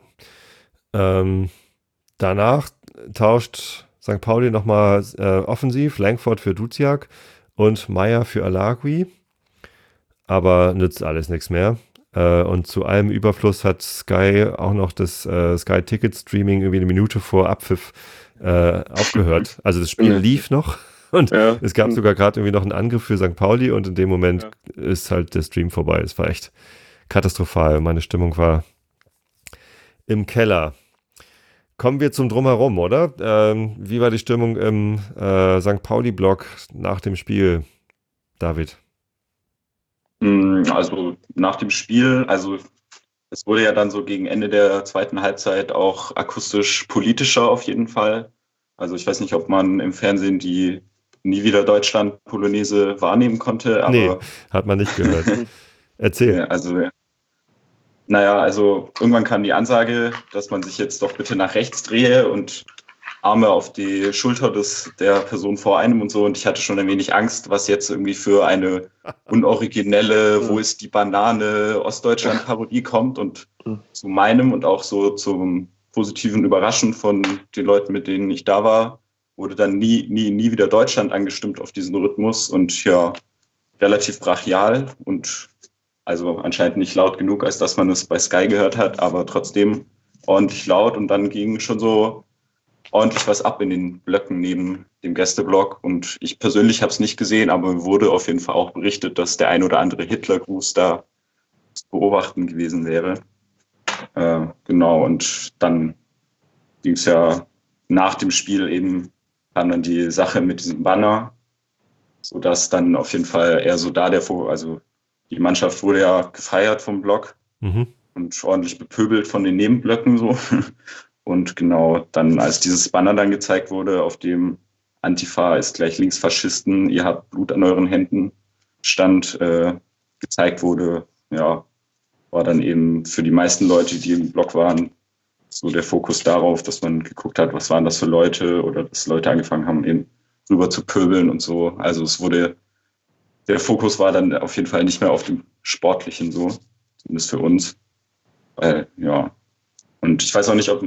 Danach tauscht St. Pauli nochmal offensiv, Langford für Duziak und Meyer für Alagui, aber nützt alles nichts mehr. Und zu allem Überfluss hat Sky auch noch das Sky Ticket Streaming irgendwie eine Minute vor Abpfiff aufgehört. Also das Spiel lief noch und es gab sogar gerade irgendwie noch einen Angriff für St. Pauli und in dem Moment ist halt der Stream vorbei. Es war echt katastrophal. Meine Stimmung war im Keller. Kommen wir zum Drumherum, oder? Wie war die Stimmung im St. Pauli-Blog nach dem Spiel, David? Also nach dem Spiel, also es wurde ja dann so gegen Ende der zweiten Halbzeit auch akustisch politischer auf jeden Fall. Also ich weiß nicht, ob man im Fernsehen die Nie wieder Deutschland Polonaise wahrnehmen konnte. Aber nee, hat man nicht gehört. Erzähl. Also irgendwann kam die Ansage, dass man sich jetzt doch bitte nach rechts drehe und Arme auf die Schulter der Person vor einem und so. Und ich hatte schon ein wenig Angst, was jetzt irgendwie für eine unoriginelle Wo ist die Banane Ostdeutschland-Parodie kommt. Und zu meinem und auch so zum positiven Überraschen von den Leuten, mit denen ich da war, wurde dann nie wieder Deutschland angestimmt auf diesen Rhythmus. Und ja, relativ brachial und also anscheinend nicht laut genug, als dass man es bei Sky gehört hat, aber trotzdem ordentlich laut und dann ging schon so ordentlich was ab in den Blöcken neben dem Gästeblock. Und ich persönlich habe es nicht gesehen, aber mir wurde auf jeden Fall auch berichtet, dass der ein oder andere Hitlergruß da zu beobachten gewesen wäre. Genau, und dann ging es ja nach dem Spiel eben, kam dann die Sache mit diesem Banner, sodass dann auf jeden Fall eher so da also die Mannschaft wurde ja gefeiert vom Block und ordentlich bepöbelt von den Nebenblöcken so. Und genau, dann als dieses Banner dann gezeigt wurde, auf dem Antifa ist gleich Linksfaschisten, ihr habt Blut an euren Händen stand, gezeigt wurde, ja, war dann eben für die meisten Leute, die im Block waren, so der Fokus darauf, dass man geguckt hat, was waren das für Leute oder dass Leute angefangen haben, eben rüber zu pöbeln und so. Also der Fokus war dann auf jeden Fall nicht mehr auf dem Sportlichen so, zumindest für uns. Ja. Und ich weiß auch nicht, ob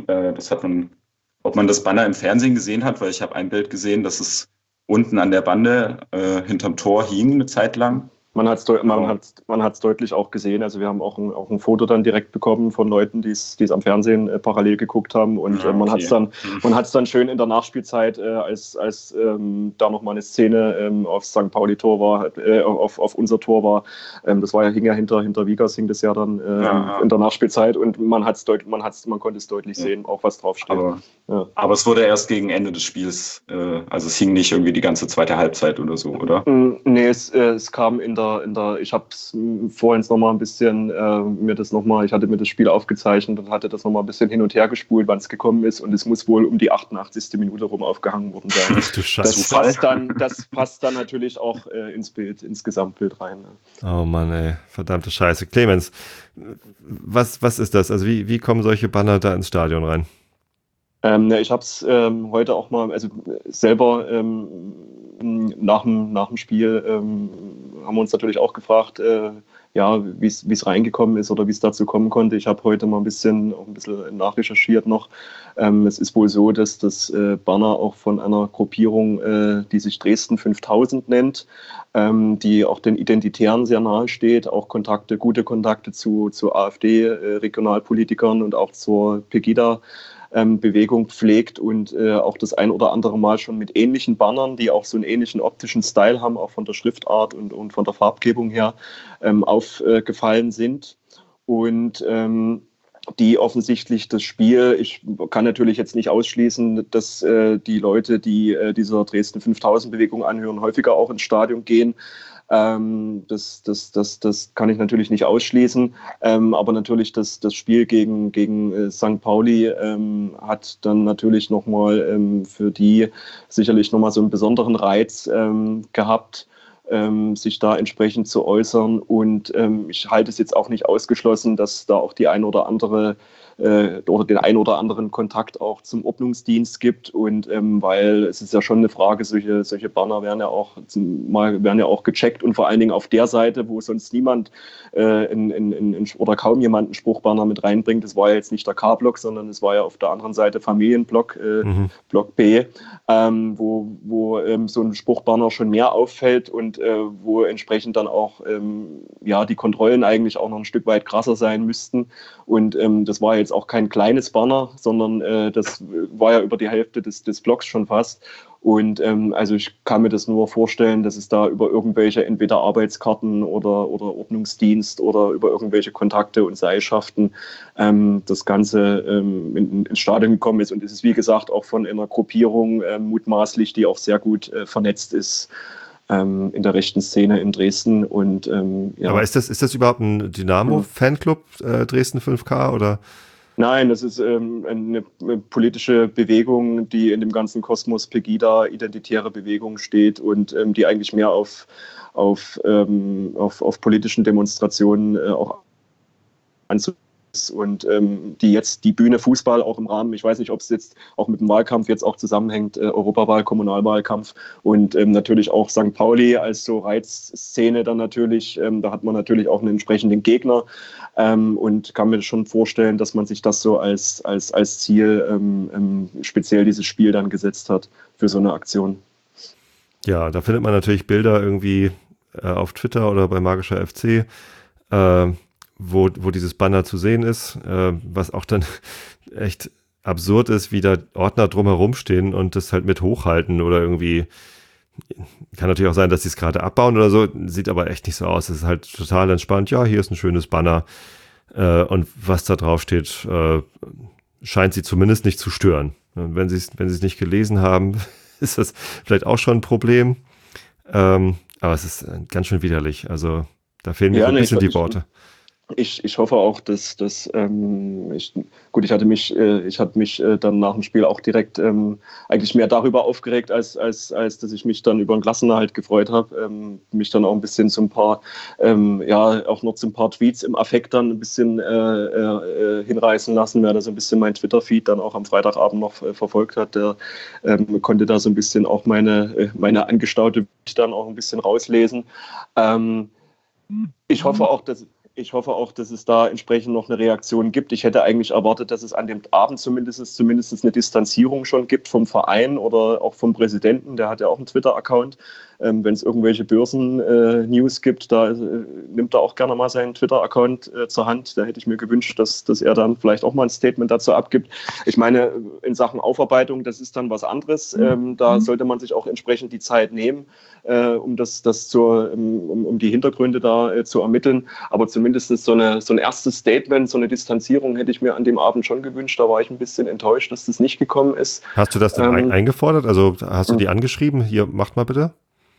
man das Banner im Fernsehen gesehen hat, weil ich habe ein Bild gesehen, dass es unten an der Bande hinterm Tor hing eine Zeit lang. Man hat es deutlich auch gesehen. Also wir haben auch ein Foto dann direkt bekommen von Leuten, die es am Fernsehen parallel geguckt haben. Und man hat es dann schön in der Nachspielzeit, als da nochmal eine Szene auf St. Pauli Tor war, auf unser Tor war. Das war hing ja hinter Wiegers, hing das ja dann in der Nachspielzeit. Und man konnte es deutlich sehen, auch was draufsteht. Aber es wurde erst gegen Ende des Spiels, also es hing nicht irgendwie die ganze zweite Halbzeit oder so, oder? Nee, es kam ich habe es vorhin noch mal ein bisschen ich hatte mir das Spiel aufgezeichnet und hatte das noch mal ein bisschen hin und her gespult, wann es gekommen ist, und es muss wohl um die 88. Minute rum aufgehangen worden sein. Ach du Scheiße. Das passt dann natürlich auch ins Gesamtbild rein. Ne? Oh Mann, ey, verdammte Scheiße. Clemens, was ist das? Also wie kommen solche Banner da ins Stadion rein? Ich habe es heute auch mal, also selber nach dem Spiel haben wir uns natürlich auch gefragt, wie es reingekommen ist oder wie es dazu kommen konnte. Ich habe heute mal ein bisschen nachrecherchiert noch. Es ist wohl so, dass das Banner auch von einer Gruppierung, die sich Dresden 5000 nennt, die auch den Identitären sehr nahe steht, auch gute Kontakte zu AfD, Regionalpolitikern und auch zur Pegida Bewegung pflegt und auch das ein oder andere Mal schon mit ähnlichen Bannern, die auch so einen ähnlichen optischen Style haben, auch von der Schriftart und von der Farbgebung her, aufgefallen sind. Und die offensichtlich das Spiel, ich kann natürlich jetzt nicht ausschließen, dass die Leute, die dieser Dresden 5000 Bewegung anhören, häufiger auch ins Stadion gehen. Das kann ich natürlich nicht ausschließen, aber natürlich das Spiel gegen St. Pauli hat dann natürlich nochmal für die sicherlich nochmal so einen besonderen Reiz gehabt, sich da entsprechend zu äußern, und ich halte es jetzt auch nicht ausgeschlossen, dass da auch die ein oder andere oder den ein oder anderen Kontakt auch zum Ordnungsdienst gibt, und weil es ist ja schon eine Frage, solche Banner werden ja auch gecheckt, und vor allen Dingen auf der Seite, wo sonst niemand oder kaum jemand einen Spruchbanner mit reinbringt. Das war ja jetzt nicht der K-Block, sondern es war ja auf der anderen Seite Familienblock, Block B, wo so ein Spruchbanner schon mehr auffällt und wo entsprechend dann auch die Kontrollen eigentlich auch noch ein Stück weit krasser sein müssten. Und das war jetzt auch kein kleines Banner, sondern das war ja über die Hälfte des Blocks schon fast. Und also ich kann mir das nur vorstellen, dass es da über irgendwelche entweder Arbeitskarten oder Ordnungsdienst oder über irgendwelche Kontakte und Seilschaften das Ganze ins Stadion gekommen ist. Und es ist, wie gesagt, auch von einer Gruppierung mutmaßlich, die auch sehr gut vernetzt ist in der rechten Szene in Dresden. Und Aber ist das überhaupt ein Dynamo-Fanclub, Dresden 5K, oder? Nein, das ist eine politische Bewegung, die in dem ganzen Kosmos Pegida, identitäre Bewegung steht und die eigentlich mehr auf politischen Demonstrationen auch anzunehmen ist, und die jetzt die Bühne Fußball auch im Rahmen, ich weiß nicht, ob es jetzt auch mit dem Wahlkampf jetzt auch zusammenhängt, Europawahl, Kommunalwahlkampf, und natürlich auch St. Pauli als so Reizszene dann natürlich, da hat man natürlich auch einen entsprechenden Gegner, und kann mir schon vorstellen, dass man sich das so als Ziel speziell dieses Spiel dann gesetzt hat für so eine Aktion. Ja, da findet man natürlich Bilder irgendwie auf Twitter oder bei Magischer FC, wo dieses Banner zu sehen ist, was auch dann echt absurd ist, wie da Ordner drumherum stehen und das halt mit hochhalten oder irgendwie. Kann natürlich auch sein, dass sie es gerade abbauen oder so, sieht aber echt nicht so aus. Es ist halt total entspannt. Ja, hier ist ein schönes Banner und was da drauf steht, scheint sie zumindest nicht zu stören. Wenn sie es nicht gelesen haben, ist das vielleicht auch schon ein Problem. Aber es ist ganz schön widerlich. Also da fehlen mir so ein bisschen die Worte. Ich hoffe auch, dass ich hatte mich dann nach dem Spiel auch direkt eigentlich mehr darüber aufgeregt, als dass ich mich dann über den Klassenerhalt gefreut habe. Mich dann auch ein bisschen zu ein paar, auch noch zu ein paar Tweets im Affekt dann ein bisschen hinreißen lassen. Wer da so ein bisschen mein Twitter-Feed dann auch am Freitagabend noch verfolgt hat, der konnte da so ein bisschen auch meine angestaute Wut dann auch ein bisschen rauslesen. Ich hoffe auch, dass es da entsprechend noch eine Reaktion gibt. Ich hätte eigentlich erwartet, dass es an dem Abend zumindest eine Distanzierung schon gibt vom Verein oder auch vom Präsidenten. Der hat ja auch einen Twitter-Account. Wenn es irgendwelche Börsen-News gibt, da nimmt er auch gerne mal seinen Twitter-Account zur Hand. Da hätte ich mir gewünscht, dass er dann vielleicht auch mal ein Statement dazu abgibt. Ich meine, in Sachen Aufarbeitung, das ist dann was anderes. Da sollte man sich auch entsprechend die Zeit nehmen, um die Hintergründe da zu ermitteln. Aber zumindest so ein erstes Statement, so eine Distanzierung hätte ich mir an dem Abend schon gewünscht. Da war ich ein bisschen enttäuscht, dass das nicht gekommen ist. Hast du das denn eingefordert? Also hast du die angeschrieben? Hier, macht mal bitte.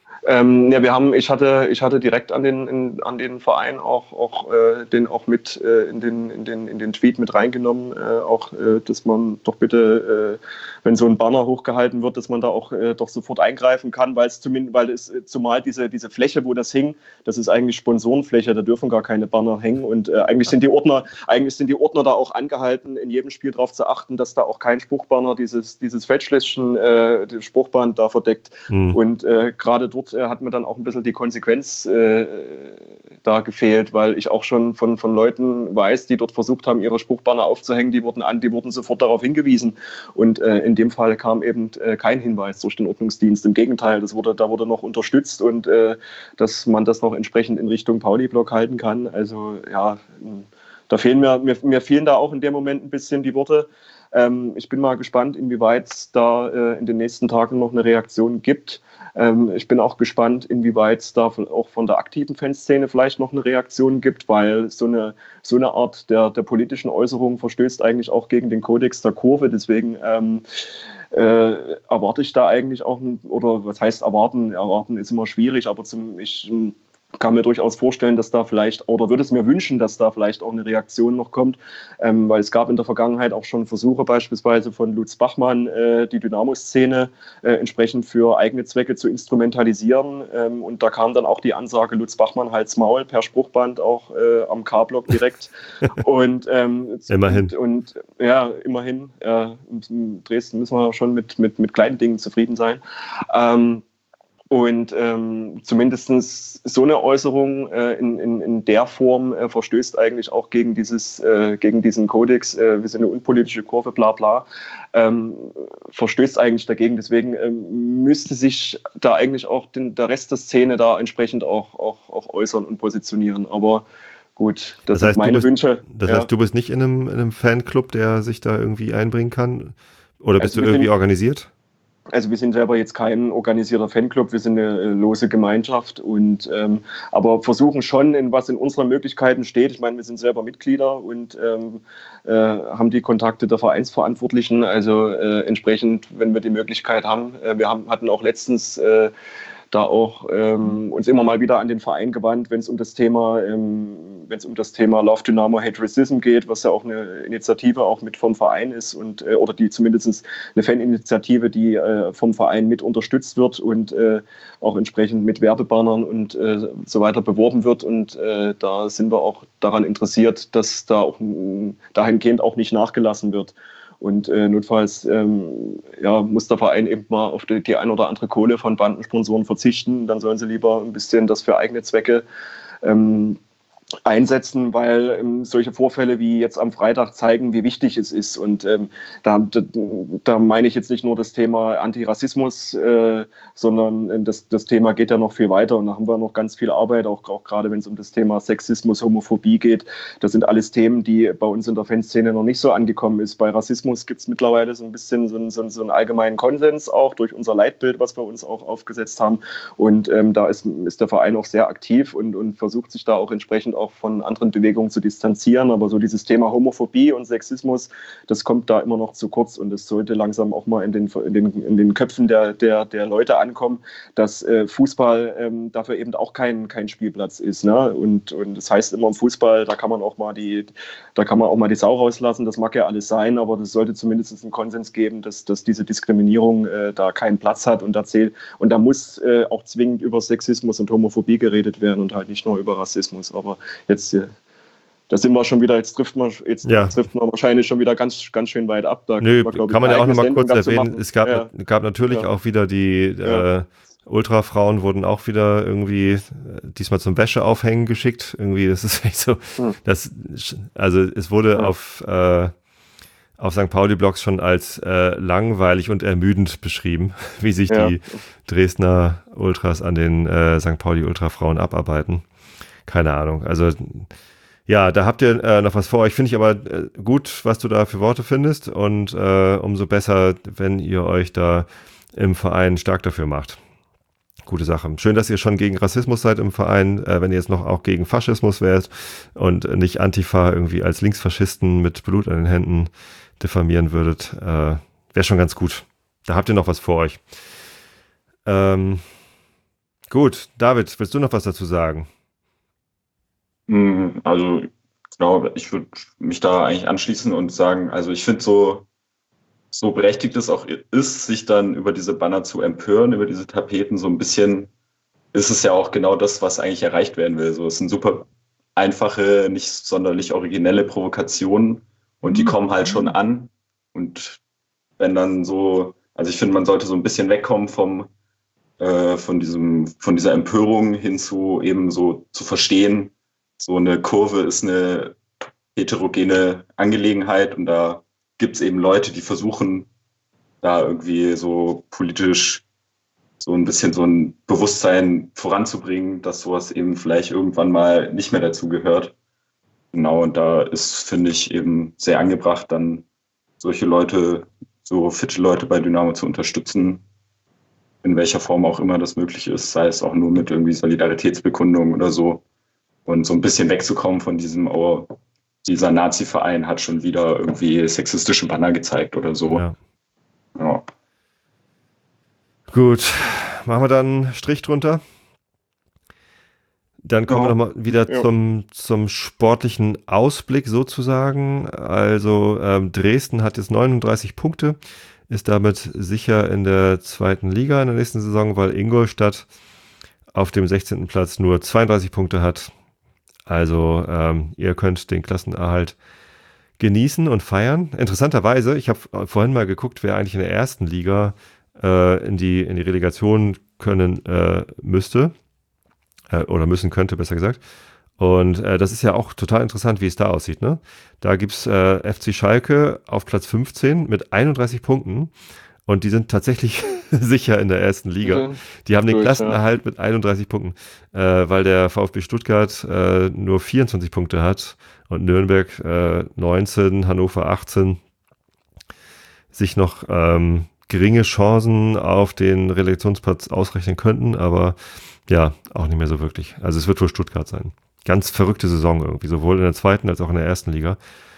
Ich hatte direkt an den Verein den auch mit in den Tweet mit reingenommen, dass man doch bitte, wenn so ein Banner hochgehalten wird, dass man da auch doch sofort eingreifen kann, zumal diese Fläche, wo das hing, das ist eigentlich Sponsorenfläche, da dürfen gar keine Banner hängen und eigentlich sind die Ordner da auch angehalten, in jedem Spiel darauf zu achten, dass da auch kein Spruchbanner dieses Fettschläschchen, das Spruchband da verdeckt und gerade dort hat mir dann auch ein bisschen die Konsequenz da gefehlt, weil ich auch schon von Leuten weiß, die dort versucht haben, ihre Spruchbanner aufzuhängen, die wurden sofort darauf hingewiesen. Und in dem Fall kam eben kein Hinweis durch den Ordnungsdienst. Im Gegenteil, da wurde noch unterstützt und dass man das noch entsprechend in Richtung Pauli-Block halten kann. Also ja, da fehlen mir fehlen da auch in dem Moment ein bisschen die Worte. Ich bin mal gespannt, inwieweit es da in den nächsten Tagen noch eine Reaktion gibt. Ich bin auch gespannt, inwieweit es da auch von der aktiven Fanszene vielleicht noch eine Reaktion gibt, weil so eine Art der politischen Äußerung verstößt eigentlich auch gegen den Kodex der Kurve. Deswegen erwarte ich da eigentlich auch, oder was heißt erwarten? Erwarten ist immer schwierig, aber ich kann mir durchaus vorstellen, dass da vielleicht, oder würde es mir wünschen, dass da vielleicht auch eine Reaktion noch kommt, weil es gab in der Vergangenheit auch schon Versuche beispielsweise von Lutz Bachmann, die Dynamo-Szene entsprechend für eigene Zwecke zu instrumentalisieren und da kam dann auch die Ansage, Lutz Bachmann halt's Maul, per Spruchband auch am K-Block direkt und immerhin. Und ja, immerhin, in Dresden müssen wir schon mit kleinen Dingen zufrieden sein. Und zumindest so eine Äußerung in der Form verstößt eigentlich auch gegen diesen Kodex, wir sind eine unpolitische Kurve, bla bla, verstößt eigentlich dagegen. Deswegen müsste sich da eigentlich auch der Rest der Szene da entsprechend auch äußern und positionieren. Aber gut, das heißt, sind meine Wünsche. Das heißt, du bist nicht in einem Fanclub, der sich da irgendwie einbringen kann? Oder bist du irgendwie organisiert? Also wir sind selber jetzt kein organisierter Fanclub, wir sind eine lose Gemeinschaft und aber versuchen schon, was in unseren Möglichkeiten steht. Ich meine, wir sind selber Mitglieder und haben die Kontakte der Vereinsverantwortlichen. Also entsprechend, wenn wir die Möglichkeit haben, hatten auch letztens da auch uns immer mal wieder an den Verein gewandt, wenn es um das Thema Love Dynamo Hate Racism geht, was ja auch eine Initiative auch mit vom Verein ist und oder die zumindest eine Faninitiative, die vom Verein mit unterstützt wird und auch entsprechend mit Werbebannern und so weiter beworben wird und da sind wir auch daran interessiert, dass da auch dahingehend auch nicht nachgelassen wird. Und notfalls muss der Verein eben mal auf die ein oder andere Kohle von Bandensponsoren verzichten. Dann sollen sie lieber ein bisschen das für eigene Zwecke einsetzen, weil solche Vorfälle wie jetzt am Freitag zeigen, wie wichtig es ist. Und da meine ich jetzt nicht nur das Thema Antirassismus, sondern das Thema geht ja noch viel weiter. Und da haben wir noch ganz viel Arbeit, auch gerade wenn es um das Thema Sexismus, Homophobie geht. Das sind alles Themen, die bei uns in der Fanszene noch nicht so angekommen ist. Bei Rassismus gibt es mittlerweile so ein bisschen so einen allgemeinen Konsens, auch durch unser Leitbild, was wir uns auch aufgesetzt haben. Und da ist der Verein auch sehr aktiv und versucht sich da auch entsprechend auch von anderen Bewegungen zu distanzieren. Aber so dieses Thema Homophobie und Sexismus, das kommt da immer noch zu kurz. Und es sollte langsam auch mal in den Köpfen der Leute ankommen, dass Fußball dafür eben auch kein Spielplatz ist. Ne? Und das heißt immer im Fußball, da kann man auch mal die Sau rauslassen. Das mag ja alles sein, aber das sollte zumindest einen Konsens geben, dass diese Diskriminierung da keinen Platz hat und erzählt. Und da muss auch zwingend über Sexismus und Homophobie geredet werden und halt nicht nur über Rassismus. Aber jetzt, da sind wir schon wieder, jetzt trifft man wahrscheinlich schon wieder ganz, ganz schön weit ab. Da Nö, kann man ja auch nochmal kurz erwähnen. Es gab natürlich auch wieder die Ultrafrauen wurden auch wieder irgendwie diesmal zum Wäscheaufhängen geschickt. Irgendwie, das ist echt so. Also es wurde auf St. Pauli-Blogs schon als langweilig und ermüdend beschrieben, wie sich die Dresdner Ultras an den St. Pauli-Ultrafrauen abarbeiten. Keine Ahnung. Also ja, da habt ihr noch was vor euch. Finde ich aber gut, was du da für Worte findest und umso besser, wenn ihr euch da im Verein stark dafür macht. Gute Sache. Schön, dass ihr schon gegen Rassismus seid im Verein, wenn ihr jetzt noch auch gegen Faschismus wärt und nicht Antifa irgendwie als Linksfaschisten mit Blut an den Händen diffamieren würdet, wäre schon ganz gut. Da habt ihr noch was vor euch. Gut, David, willst du noch was dazu sagen? Also, genau, ich würde mich da eigentlich anschließen und sagen, also ich finde so berechtigt es auch ist, sich dann über diese Banner zu empören, über diese Tapeten, so ein bisschen ist es ja auch genau das, was eigentlich erreicht werden will. So, es sind super einfache, nicht sonderlich originelle Provokationen und die kommen halt schon an. Und wenn dann so, also ich finde, man sollte so ein bisschen wegkommen von dieser Empörung hin zu eben so zu verstehen, so eine Kurve ist eine heterogene Angelegenheit und da gibt es eben Leute, die versuchen, da irgendwie so politisch so ein bisschen so ein Bewusstsein voranzubringen, dass sowas eben vielleicht irgendwann mal nicht mehr dazu gehört. Genau, und da ist, finde ich, eben sehr angebracht, dann solche Leute, so fitte Leute bei Dynamo zu unterstützen, in welcher Form auch immer das möglich ist, sei es auch nur mit irgendwie Solidaritätsbekundungen oder so. Und so ein bisschen wegzukommen von diesem, oh, dieser Nazi-Verein hat schon wieder irgendwie sexistische Banner gezeigt oder so. Ja. Gut, machen wir dann einen Strich drunter. Dann kommen wir nochmal wieder zum sportlichen Ausblick sozusagen. Also Dresden hat jetzt 39 Punkte, ist damit sicher in der zweiten Liga in der nächsten Saison, weil Ingolstadt auf dem 16. Platz nur 32 Punkte hat. Also ihr könnt den Klassenerhalt genießen und feiern. Interessanterweise, ich habe vorhin mal geguckt, wer eigentlich in der ersten Liga in die Relegation können müsste oder müssen könnte, besser gesagt. Und das ist ja auch total interessant, wie es da aussieht. Ne? Da gibt es FC Schalke auf Platz 15 mit 31 Punkten. Und die sind tatsächlich sicher in der ersten Liga. Die haben den Klassenerhalt mit 31 Punkten, weil der VfB Stuttgart nur 24 Punkte hat und Nürnberg 19, Hannover 18 sich noch geringe Chancen auf den Relegationsplatz ausrechnen könnten, aber ja, auch nicht mehr so wirklich. Also es wird wohl Stuttgart sein. Ganz verrückte Saison irgendwie, sowohl in der zweiten als auch in der ersten Liga.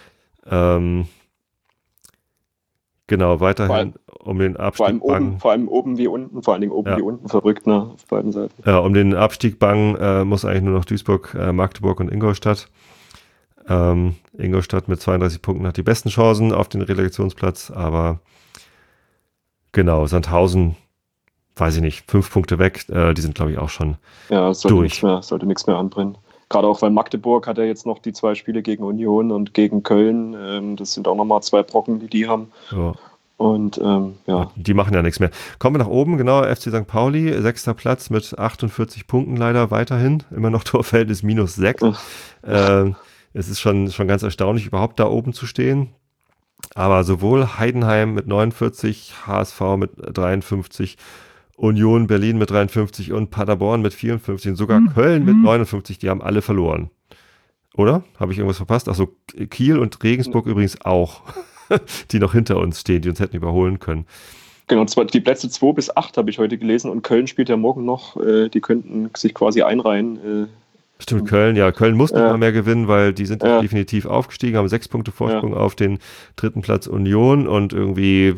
Genau, weiterhin um den Abstieg bangen. Vor allem oben wie unten, vor allen Dingen oben wie unten verrückt, ne, auf beiden Seiten. Ja, um den Abstieg bangen muss eigentlich nur noch Duisburg, Magdeburg und Ingolstadt. Ingolstadt mit 32 Punkten hat die besten Chancen auf den Relegationsplatz, aber genau, Sandhausen, weiß ich nicht, 5 Punkte weg, die sind glaube ich auch schon durch. Sollte nichts mehr anbrennen. Gerade auch, weil Magdeburg hat ja jetzt noch die 2 Spiele gegen Union und gegen Köln. Das sind auch nochmal 2 Brocken, die haben. Ja. Und ja. Die machen ja nichts mehr. Kommen wir nach oben, genau, FC St. Pauli, 6. Platz mit 48 Punkten leider weiterhin. Immer noch Torverhältnis -6. Es ist schon ganz erstaunlich, überhaupt da oben zu stehen. Aber sowohl Heidenheim mit 49, HSV mit 53, Union Berlin mit 53 und Paderborn mit 54 und sogar Köln mit 59, die haben alle verloren. Oder? Habe ich irgendwas verpasst? Achso, Kiel und Regensburg übrigens auch, die noch hinter uns stehen, die uns hätten überholen können. Genau, die Plätze 2 bis 8 habe ich heute gelesen und Köln spielt ja morgen noch, die könnten sich quasi einreihen. Stimmt, Köln, ja, Köln muss nicht mal mehr gewinnen, weil die sind definitiv aufgestiegen, haben 6 Punkte Vorsprung auf den 3. Platz Union und irgendwie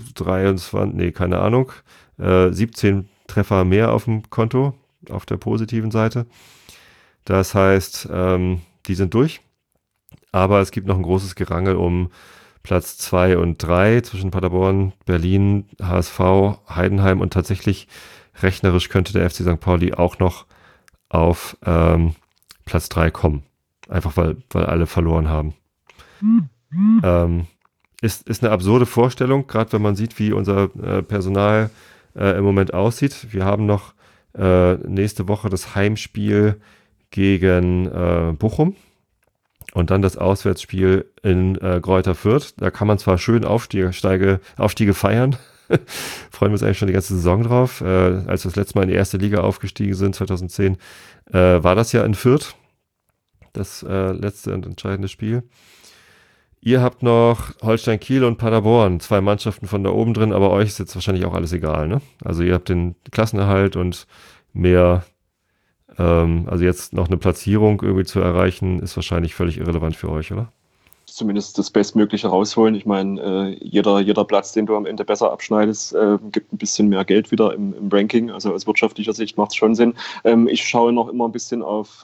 17 Treffer mehr auf dem Konto, auf der positiven Seite. Das heißt, die sind durch, aber es gibt noch ein großes Gerangel um Platz 2 und 3 zwischen Paderborn, Berlin, HSV, Heidenheim und tatsächlich rechnerisch könnte der FC St. Pauli auch noch auf Platz 3 kommen. Einfach weil alle verloren haben. Ist eine absurde Vorstellung, gerade wenn man sieht, wie unser Personal im Moment aussieht. Wir haben noch nächste Woche das Heimspiel gegen Bochum und dann das Auswärtsspiel in Greuther Fürth. Da kann man zwar schön Aufstiege feiern. Freuen wir uns eigentlich schon die ganze Saison drauf. Als wir das letzte Mal in die erste Liga aufgestiegen sind, 2010, war das ja in Fürth, das letzte und entscheidende Spiel. Ihr habt noch Holstein Kiel und Paderborn, 2 Mannschaften von da oben drin, aber euch ist jetzt wahrscheinlich auch alles egal, ne? Also ihr habt den Klassenerhalt und mehr, also jetzt noch eine Platzierung irgendwie zu erreichen, ist wahrscheinlich völlig irrelevant für euch, oder? Zumindest das Bestmögliche rausholen. Ich meine, jeder Platz, den du am Ende besser abschneidest, gibt ein bisschen mehr Geld wieder im Ranking. Also aus wirtschaftlicher Sicht macht es schon Sinn. Ich schaue noch immer ein bisschen auf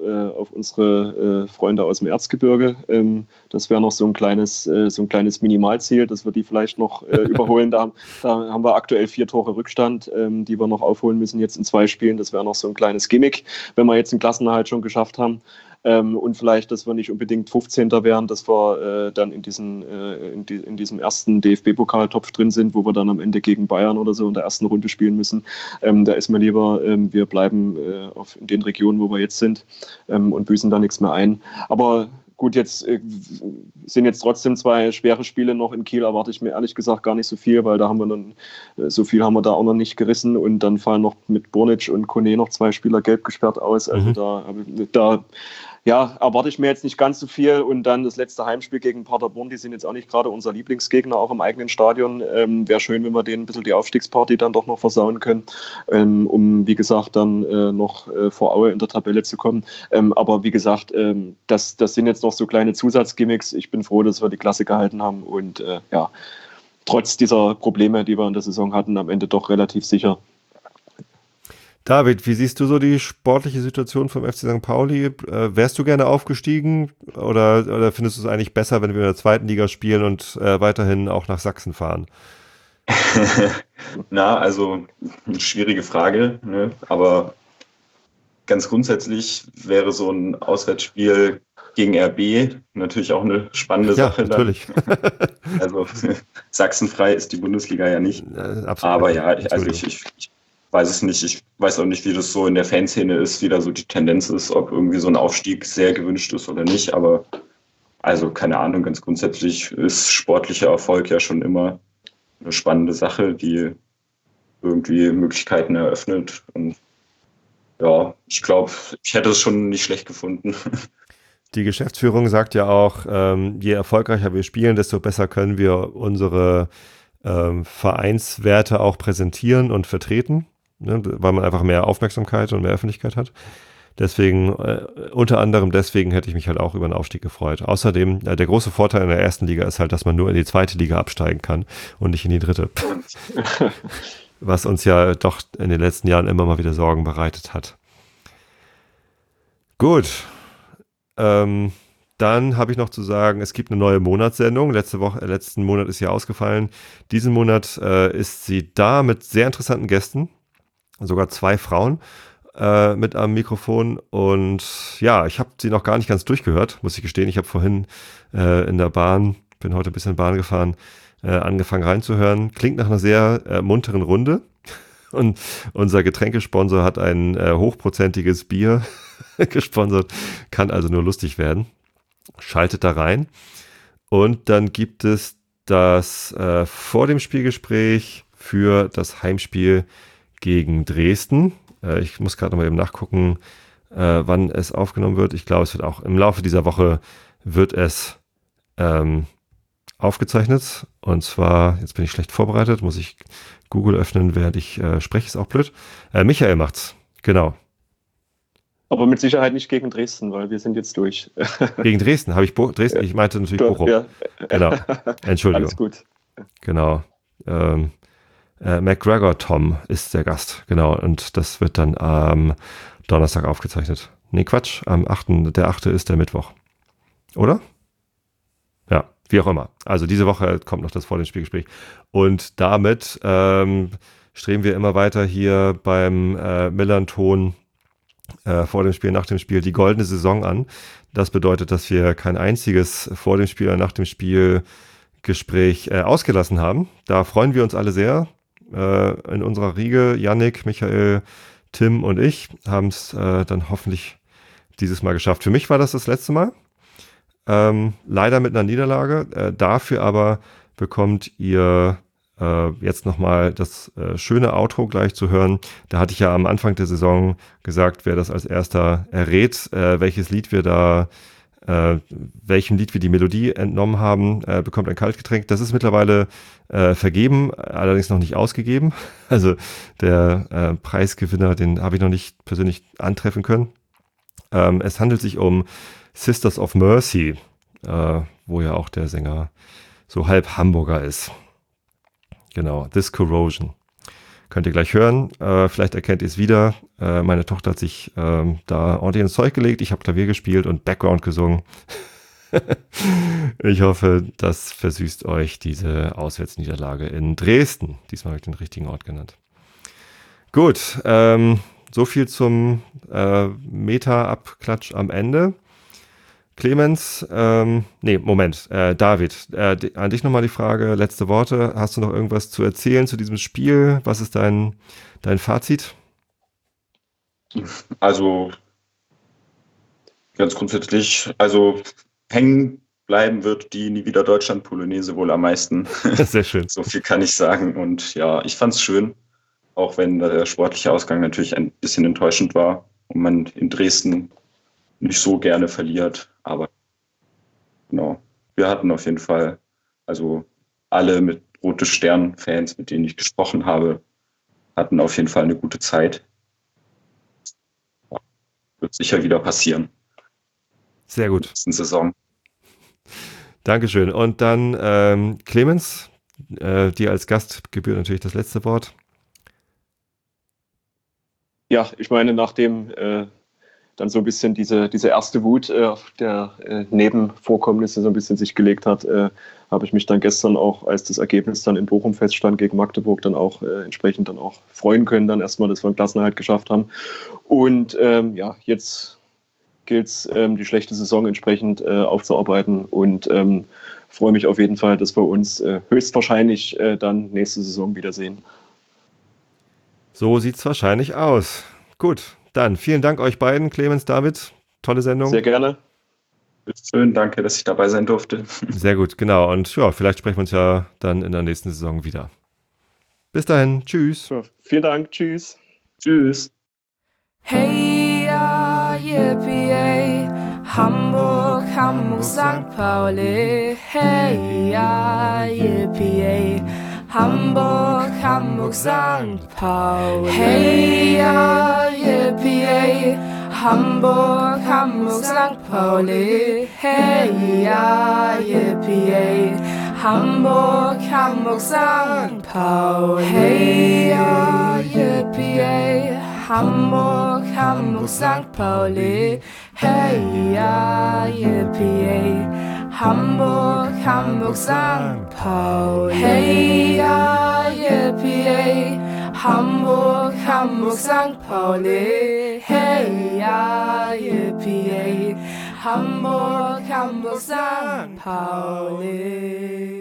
unsere Freunde aus dem Erzgebirge. Das wäre noch so ein kleines Minimalziel, dass wir die vielleicht noch überholen. Da haben wir aktuell 4 Tore Rückstand, die wir noch aufholen müssen jetzt in 2 Spielen. Das wäre noch so ein kleines Gimmick, wenn wir jetzt den Klassenerhalt schon geschafft haben. Und vielleicht, dass wir nicht unbedingt 15. wären, dass wir dann in diesem ersten DFB-Pokaltopf drin sind, wo wir dann am Ende gegen Bayern oder so in der ersten Runde spielen müssen. Da ist mir lieber, wir bleiben in den Regionen, wo wir jetzt sind und büßen da nichts mehr ein. Aber gut, jetzt sind jetzt trotzdem 2 schwere Spiele noch. In Kiel erwarte ich mir ehrlich gesagt gar nicht so viel, weil da haben wir dann, so viel haben wir da auch noch nicht gerissen und dann fallen noch mit Bornic und Kone noch 2 Spieler gelb gesperrt aus. Also da erwarte ich mir jetzt nicht ganz so viel. Und dann das letzte Heimspiel gegen Paderborn, die sind jetzt auch nicht gerade unser Lieblingsgegner, auch im eigenen Stadion. Wäre schön, wenn wir denen ein bisschen die Aufstiegsparty dann doch noch versauen können, um, wie gesagt, dann noch vor Aue in der Tabelle zu kommen. Aber wie gesagt, das sind jetzt noch so kleine Zusatzgimmicks. Ich bin froh, dass wir die Klasse gehalten haben und trotz dieser Probleme, die wir in der Saison hatten, am Ende doch relativ sicher. David, wie siehst du so die sportliche Situation vom FC St. Pauli? Wärst du gerne aufgestiegen oder findest du es eigentlich besser, wenn wir in der 2. Liga spielen und weiterhin auch nach Sachsen fahren? Na, also eine schwierige Frage, ne? Aber ganz grundsätzlich wäre so ein Auswärtsspiel gegen RB natürlich auch eine spannende Sache. Natürlich. Also sachsenfrei ist die Bundesliga ja nicht. Absolut. Aber ja, also ich weiß es nicht. Ich weiß auch nicht, wie das so in der Fanszene ist, wie da so die Tendenz ist, ob irgendwie so ein Aufstieg sehr gewünscht ist oder nicht. Aber also keine Ahnung, ganz grundsätzlich ist sportlicher Erfolg ja schon immer eine spannende Sache, die irgendwie Möglichkeiten eröffnet. Und ja, ich glaube, ich hätte es schon nicht schlecht gefunden. Die Geschäftsführung sagt ja auch, je erfolgreicher wir spielen, desto besser können wir unsere Vereinswerte auch präsentieren und vertreten, ne, weil man einfach mehr Aufmerksamkeit und mehr Öffentlichkeit hat. Deswegen, unter anderem deswegen hätte ich mich halt auch über einen Aufstieg gefreut. Außerdem, der große Vorteil in der 1. Liga ist halt, dass man nur in die 2. Liga absteigen kann und nicht in die 3. Was uns ja doch in den letzten Jahren immer mal wieder Sorgen bereitet hat. Gut. Dann habe ich noch zu sagen, es gibt eine neue Monatssendung. Letzten Monat ist sie ausgefallen. Diesen Monat ist sie da mit sehr interessanten Gästen. Sogar 2 Frauen mit am Mikrofon. Und ja, ich habe sie noch gar nicht ganz durchgehört, muss ich gestehen. Ich habe vorhin in der Bahn, bin heute ein bisschen Bahn gefahren, angefangen reinzuhören. Klingt nach einer sehr munteren Runde. Und unser Getränkesponsor hat ein hochprozentiges Bier gesponsert. Kann also nur lustig werden. Schaltet da rein. Und dann gibt es das vor dem Spielgespräch für das Heimspiel gegen Dresden. Ich muss gerade noch mal eben nachgucken, wann es aufgenommen wird. Ich glaube, es wird auch im Laufe dieser Woche wird es aufgezeichnet. Und zwar, jetzt bin ich schlecht vorbereitet, muss ich Google öffnen, während ich spreche, ist auch blöd. Michael macht's, genau. Aber mit Sicherheit nicht gegen Dresden, weil wir sind jetzt durch. Gegen Dresden, habe ich Dresden? Ja. Ich meinte natürlich Bochum. Ja. Genau, Entschuldigung. Alles gut. Genau. McGregor Tom ist der Gast, genau. Und das wird dann am Donnerstag aufgezeichnet. Nee, Quatsch, am 8. Der 8. ist der Mittwoch. Oder? Ja, wie auch immer. Also diese Woche kommt noch das vor dem Spielgespräch. Und damit streben wir immer weiter hier beim Millanton vor dem Spiel, nach dem Spiel die goldene Saison an. Das bedeutet, dass wir kein einziges vor dem Spiel oder nach dem Spiel Gespräch ausgelassen haben. Da freuen wir uns alle sehr. In unserer Riege, Yannick, Michael, Tim und ich, haben es dann hoffentlich dieses Mal geschafft. Für mich war das letzte Mal. Leider mit einer Niederlage. Dafür aber bekommt ihr jetzt nochmal das schöne Outro gleich zu hören. Da hatte ich ja am Anfang der Saison gesagt, wer das als erster errät, welches Lied wir da, welchem Lied wir die Melodie entnommen haben, bekommt ein Kaltgetränk. Das ist mittlerweile vergeben, allerdings noch nicht ausgegeben. Also der Preisgewinner, den habe ich noch nicht persönlich antreffen können. Es handelt sich um Sisters of Mercy, wo ja auch der Sänger so halb Hamburger ist. Genau, This Corrosion. Könnt ihr gleich hören. Vielleicht erkennt ihr es wieder. Meine Tochter hat sich da ordentlich ins Zeug gelegt. Ich habe Klavier gespielt und Background gesungen. Ich hoffe, das versüßt euch diese Auswärtsniederlage in Dresden. Diesmal habe ich den richtigen Ort genannt. Gut, so viel zum Meta-Abklatsch am Ende. Clemens, David, an dich nochmal die Frage, letzte Worte. Hast du noch irgendwas zu erzählen zu diesem Spiel? Was ist dein Fazit? Also, ganz grundsätzlich, hängen bleiben wird die Nie wieder Deutschland-Polonaise wohl am meisten. Sehr schön. So viel kann ich sagen. Und ja, ich fand es schön, auch wenn der sportliche Ausgang natürlich ein bisschen enttäuschend war und man in Dresden nicht so gerne verliert. Aber genau, wir hatten auf jeden Fall, also alle mit Rote Stern-Fans, mit denen ich gesprochen habe, hatten auf jeden Fall eine gute Zeit. Ja, wird sicher wieder passieren. Sehr gut. Nächsten Saison. Dankeschön. Und dann Clemens, dir als Gast gebührt natürlich das letzte Wort. Ja, ich meine, nachdem dann so ein bisschen diese erste Wut auf der Nebenvorkommnisse so ein bisschen sich gelegt hat, habe ich mich dann gestern auch, als das Ergebnis dann in Bochum feststand gegen Magdeburg, dann auch entsprechend dann auch freuen können, dann erstmal, dass wir einen Klassenerhalt geschafft haben. Und jetzt gilt es, die schlechte Saison entsprechend aufzuarbeiten und freue mich auf jeden Fall, dass wir uns höchstwahrscheinlich dann nächste Saison wiedersehen. So sieht es wahrscheinlich aus. Gut. Dann vielen Dank euch beiden, Clemens, David. Tolle Sendung. Sehr gerne. Schön, danke, dass ich dabei sein durfte. Sehr gut, genau. Und ja, vielleicht sprechen wir uns ja dann in der nächsten Saison wieder. Bis dahin, tschüss. Ja, vielen Dank, tschüss. Tschüss. Hey, ja, yippie, Hamburg, Hamburg, St. Pauli. Hey, ja, yippie, Hamburg, Hamburg, St. Pauli. Hey, ja, yippie, Hamburg, Hamburg, St. Pauli. Hey, ja, yippie, Hamburg, Hamburg, St. Pauli. Hey, ja, yippie, Hamburg, Hamburg, St. Pauli. Hey, ja, yippie, Hamburg, Hamburg, St. Pauli. Hey, ja, yippie, Hamburg, Hamburg, St. Pauli. Hey, ja, yippie, Hamburg, Hamburg, St. Pauli.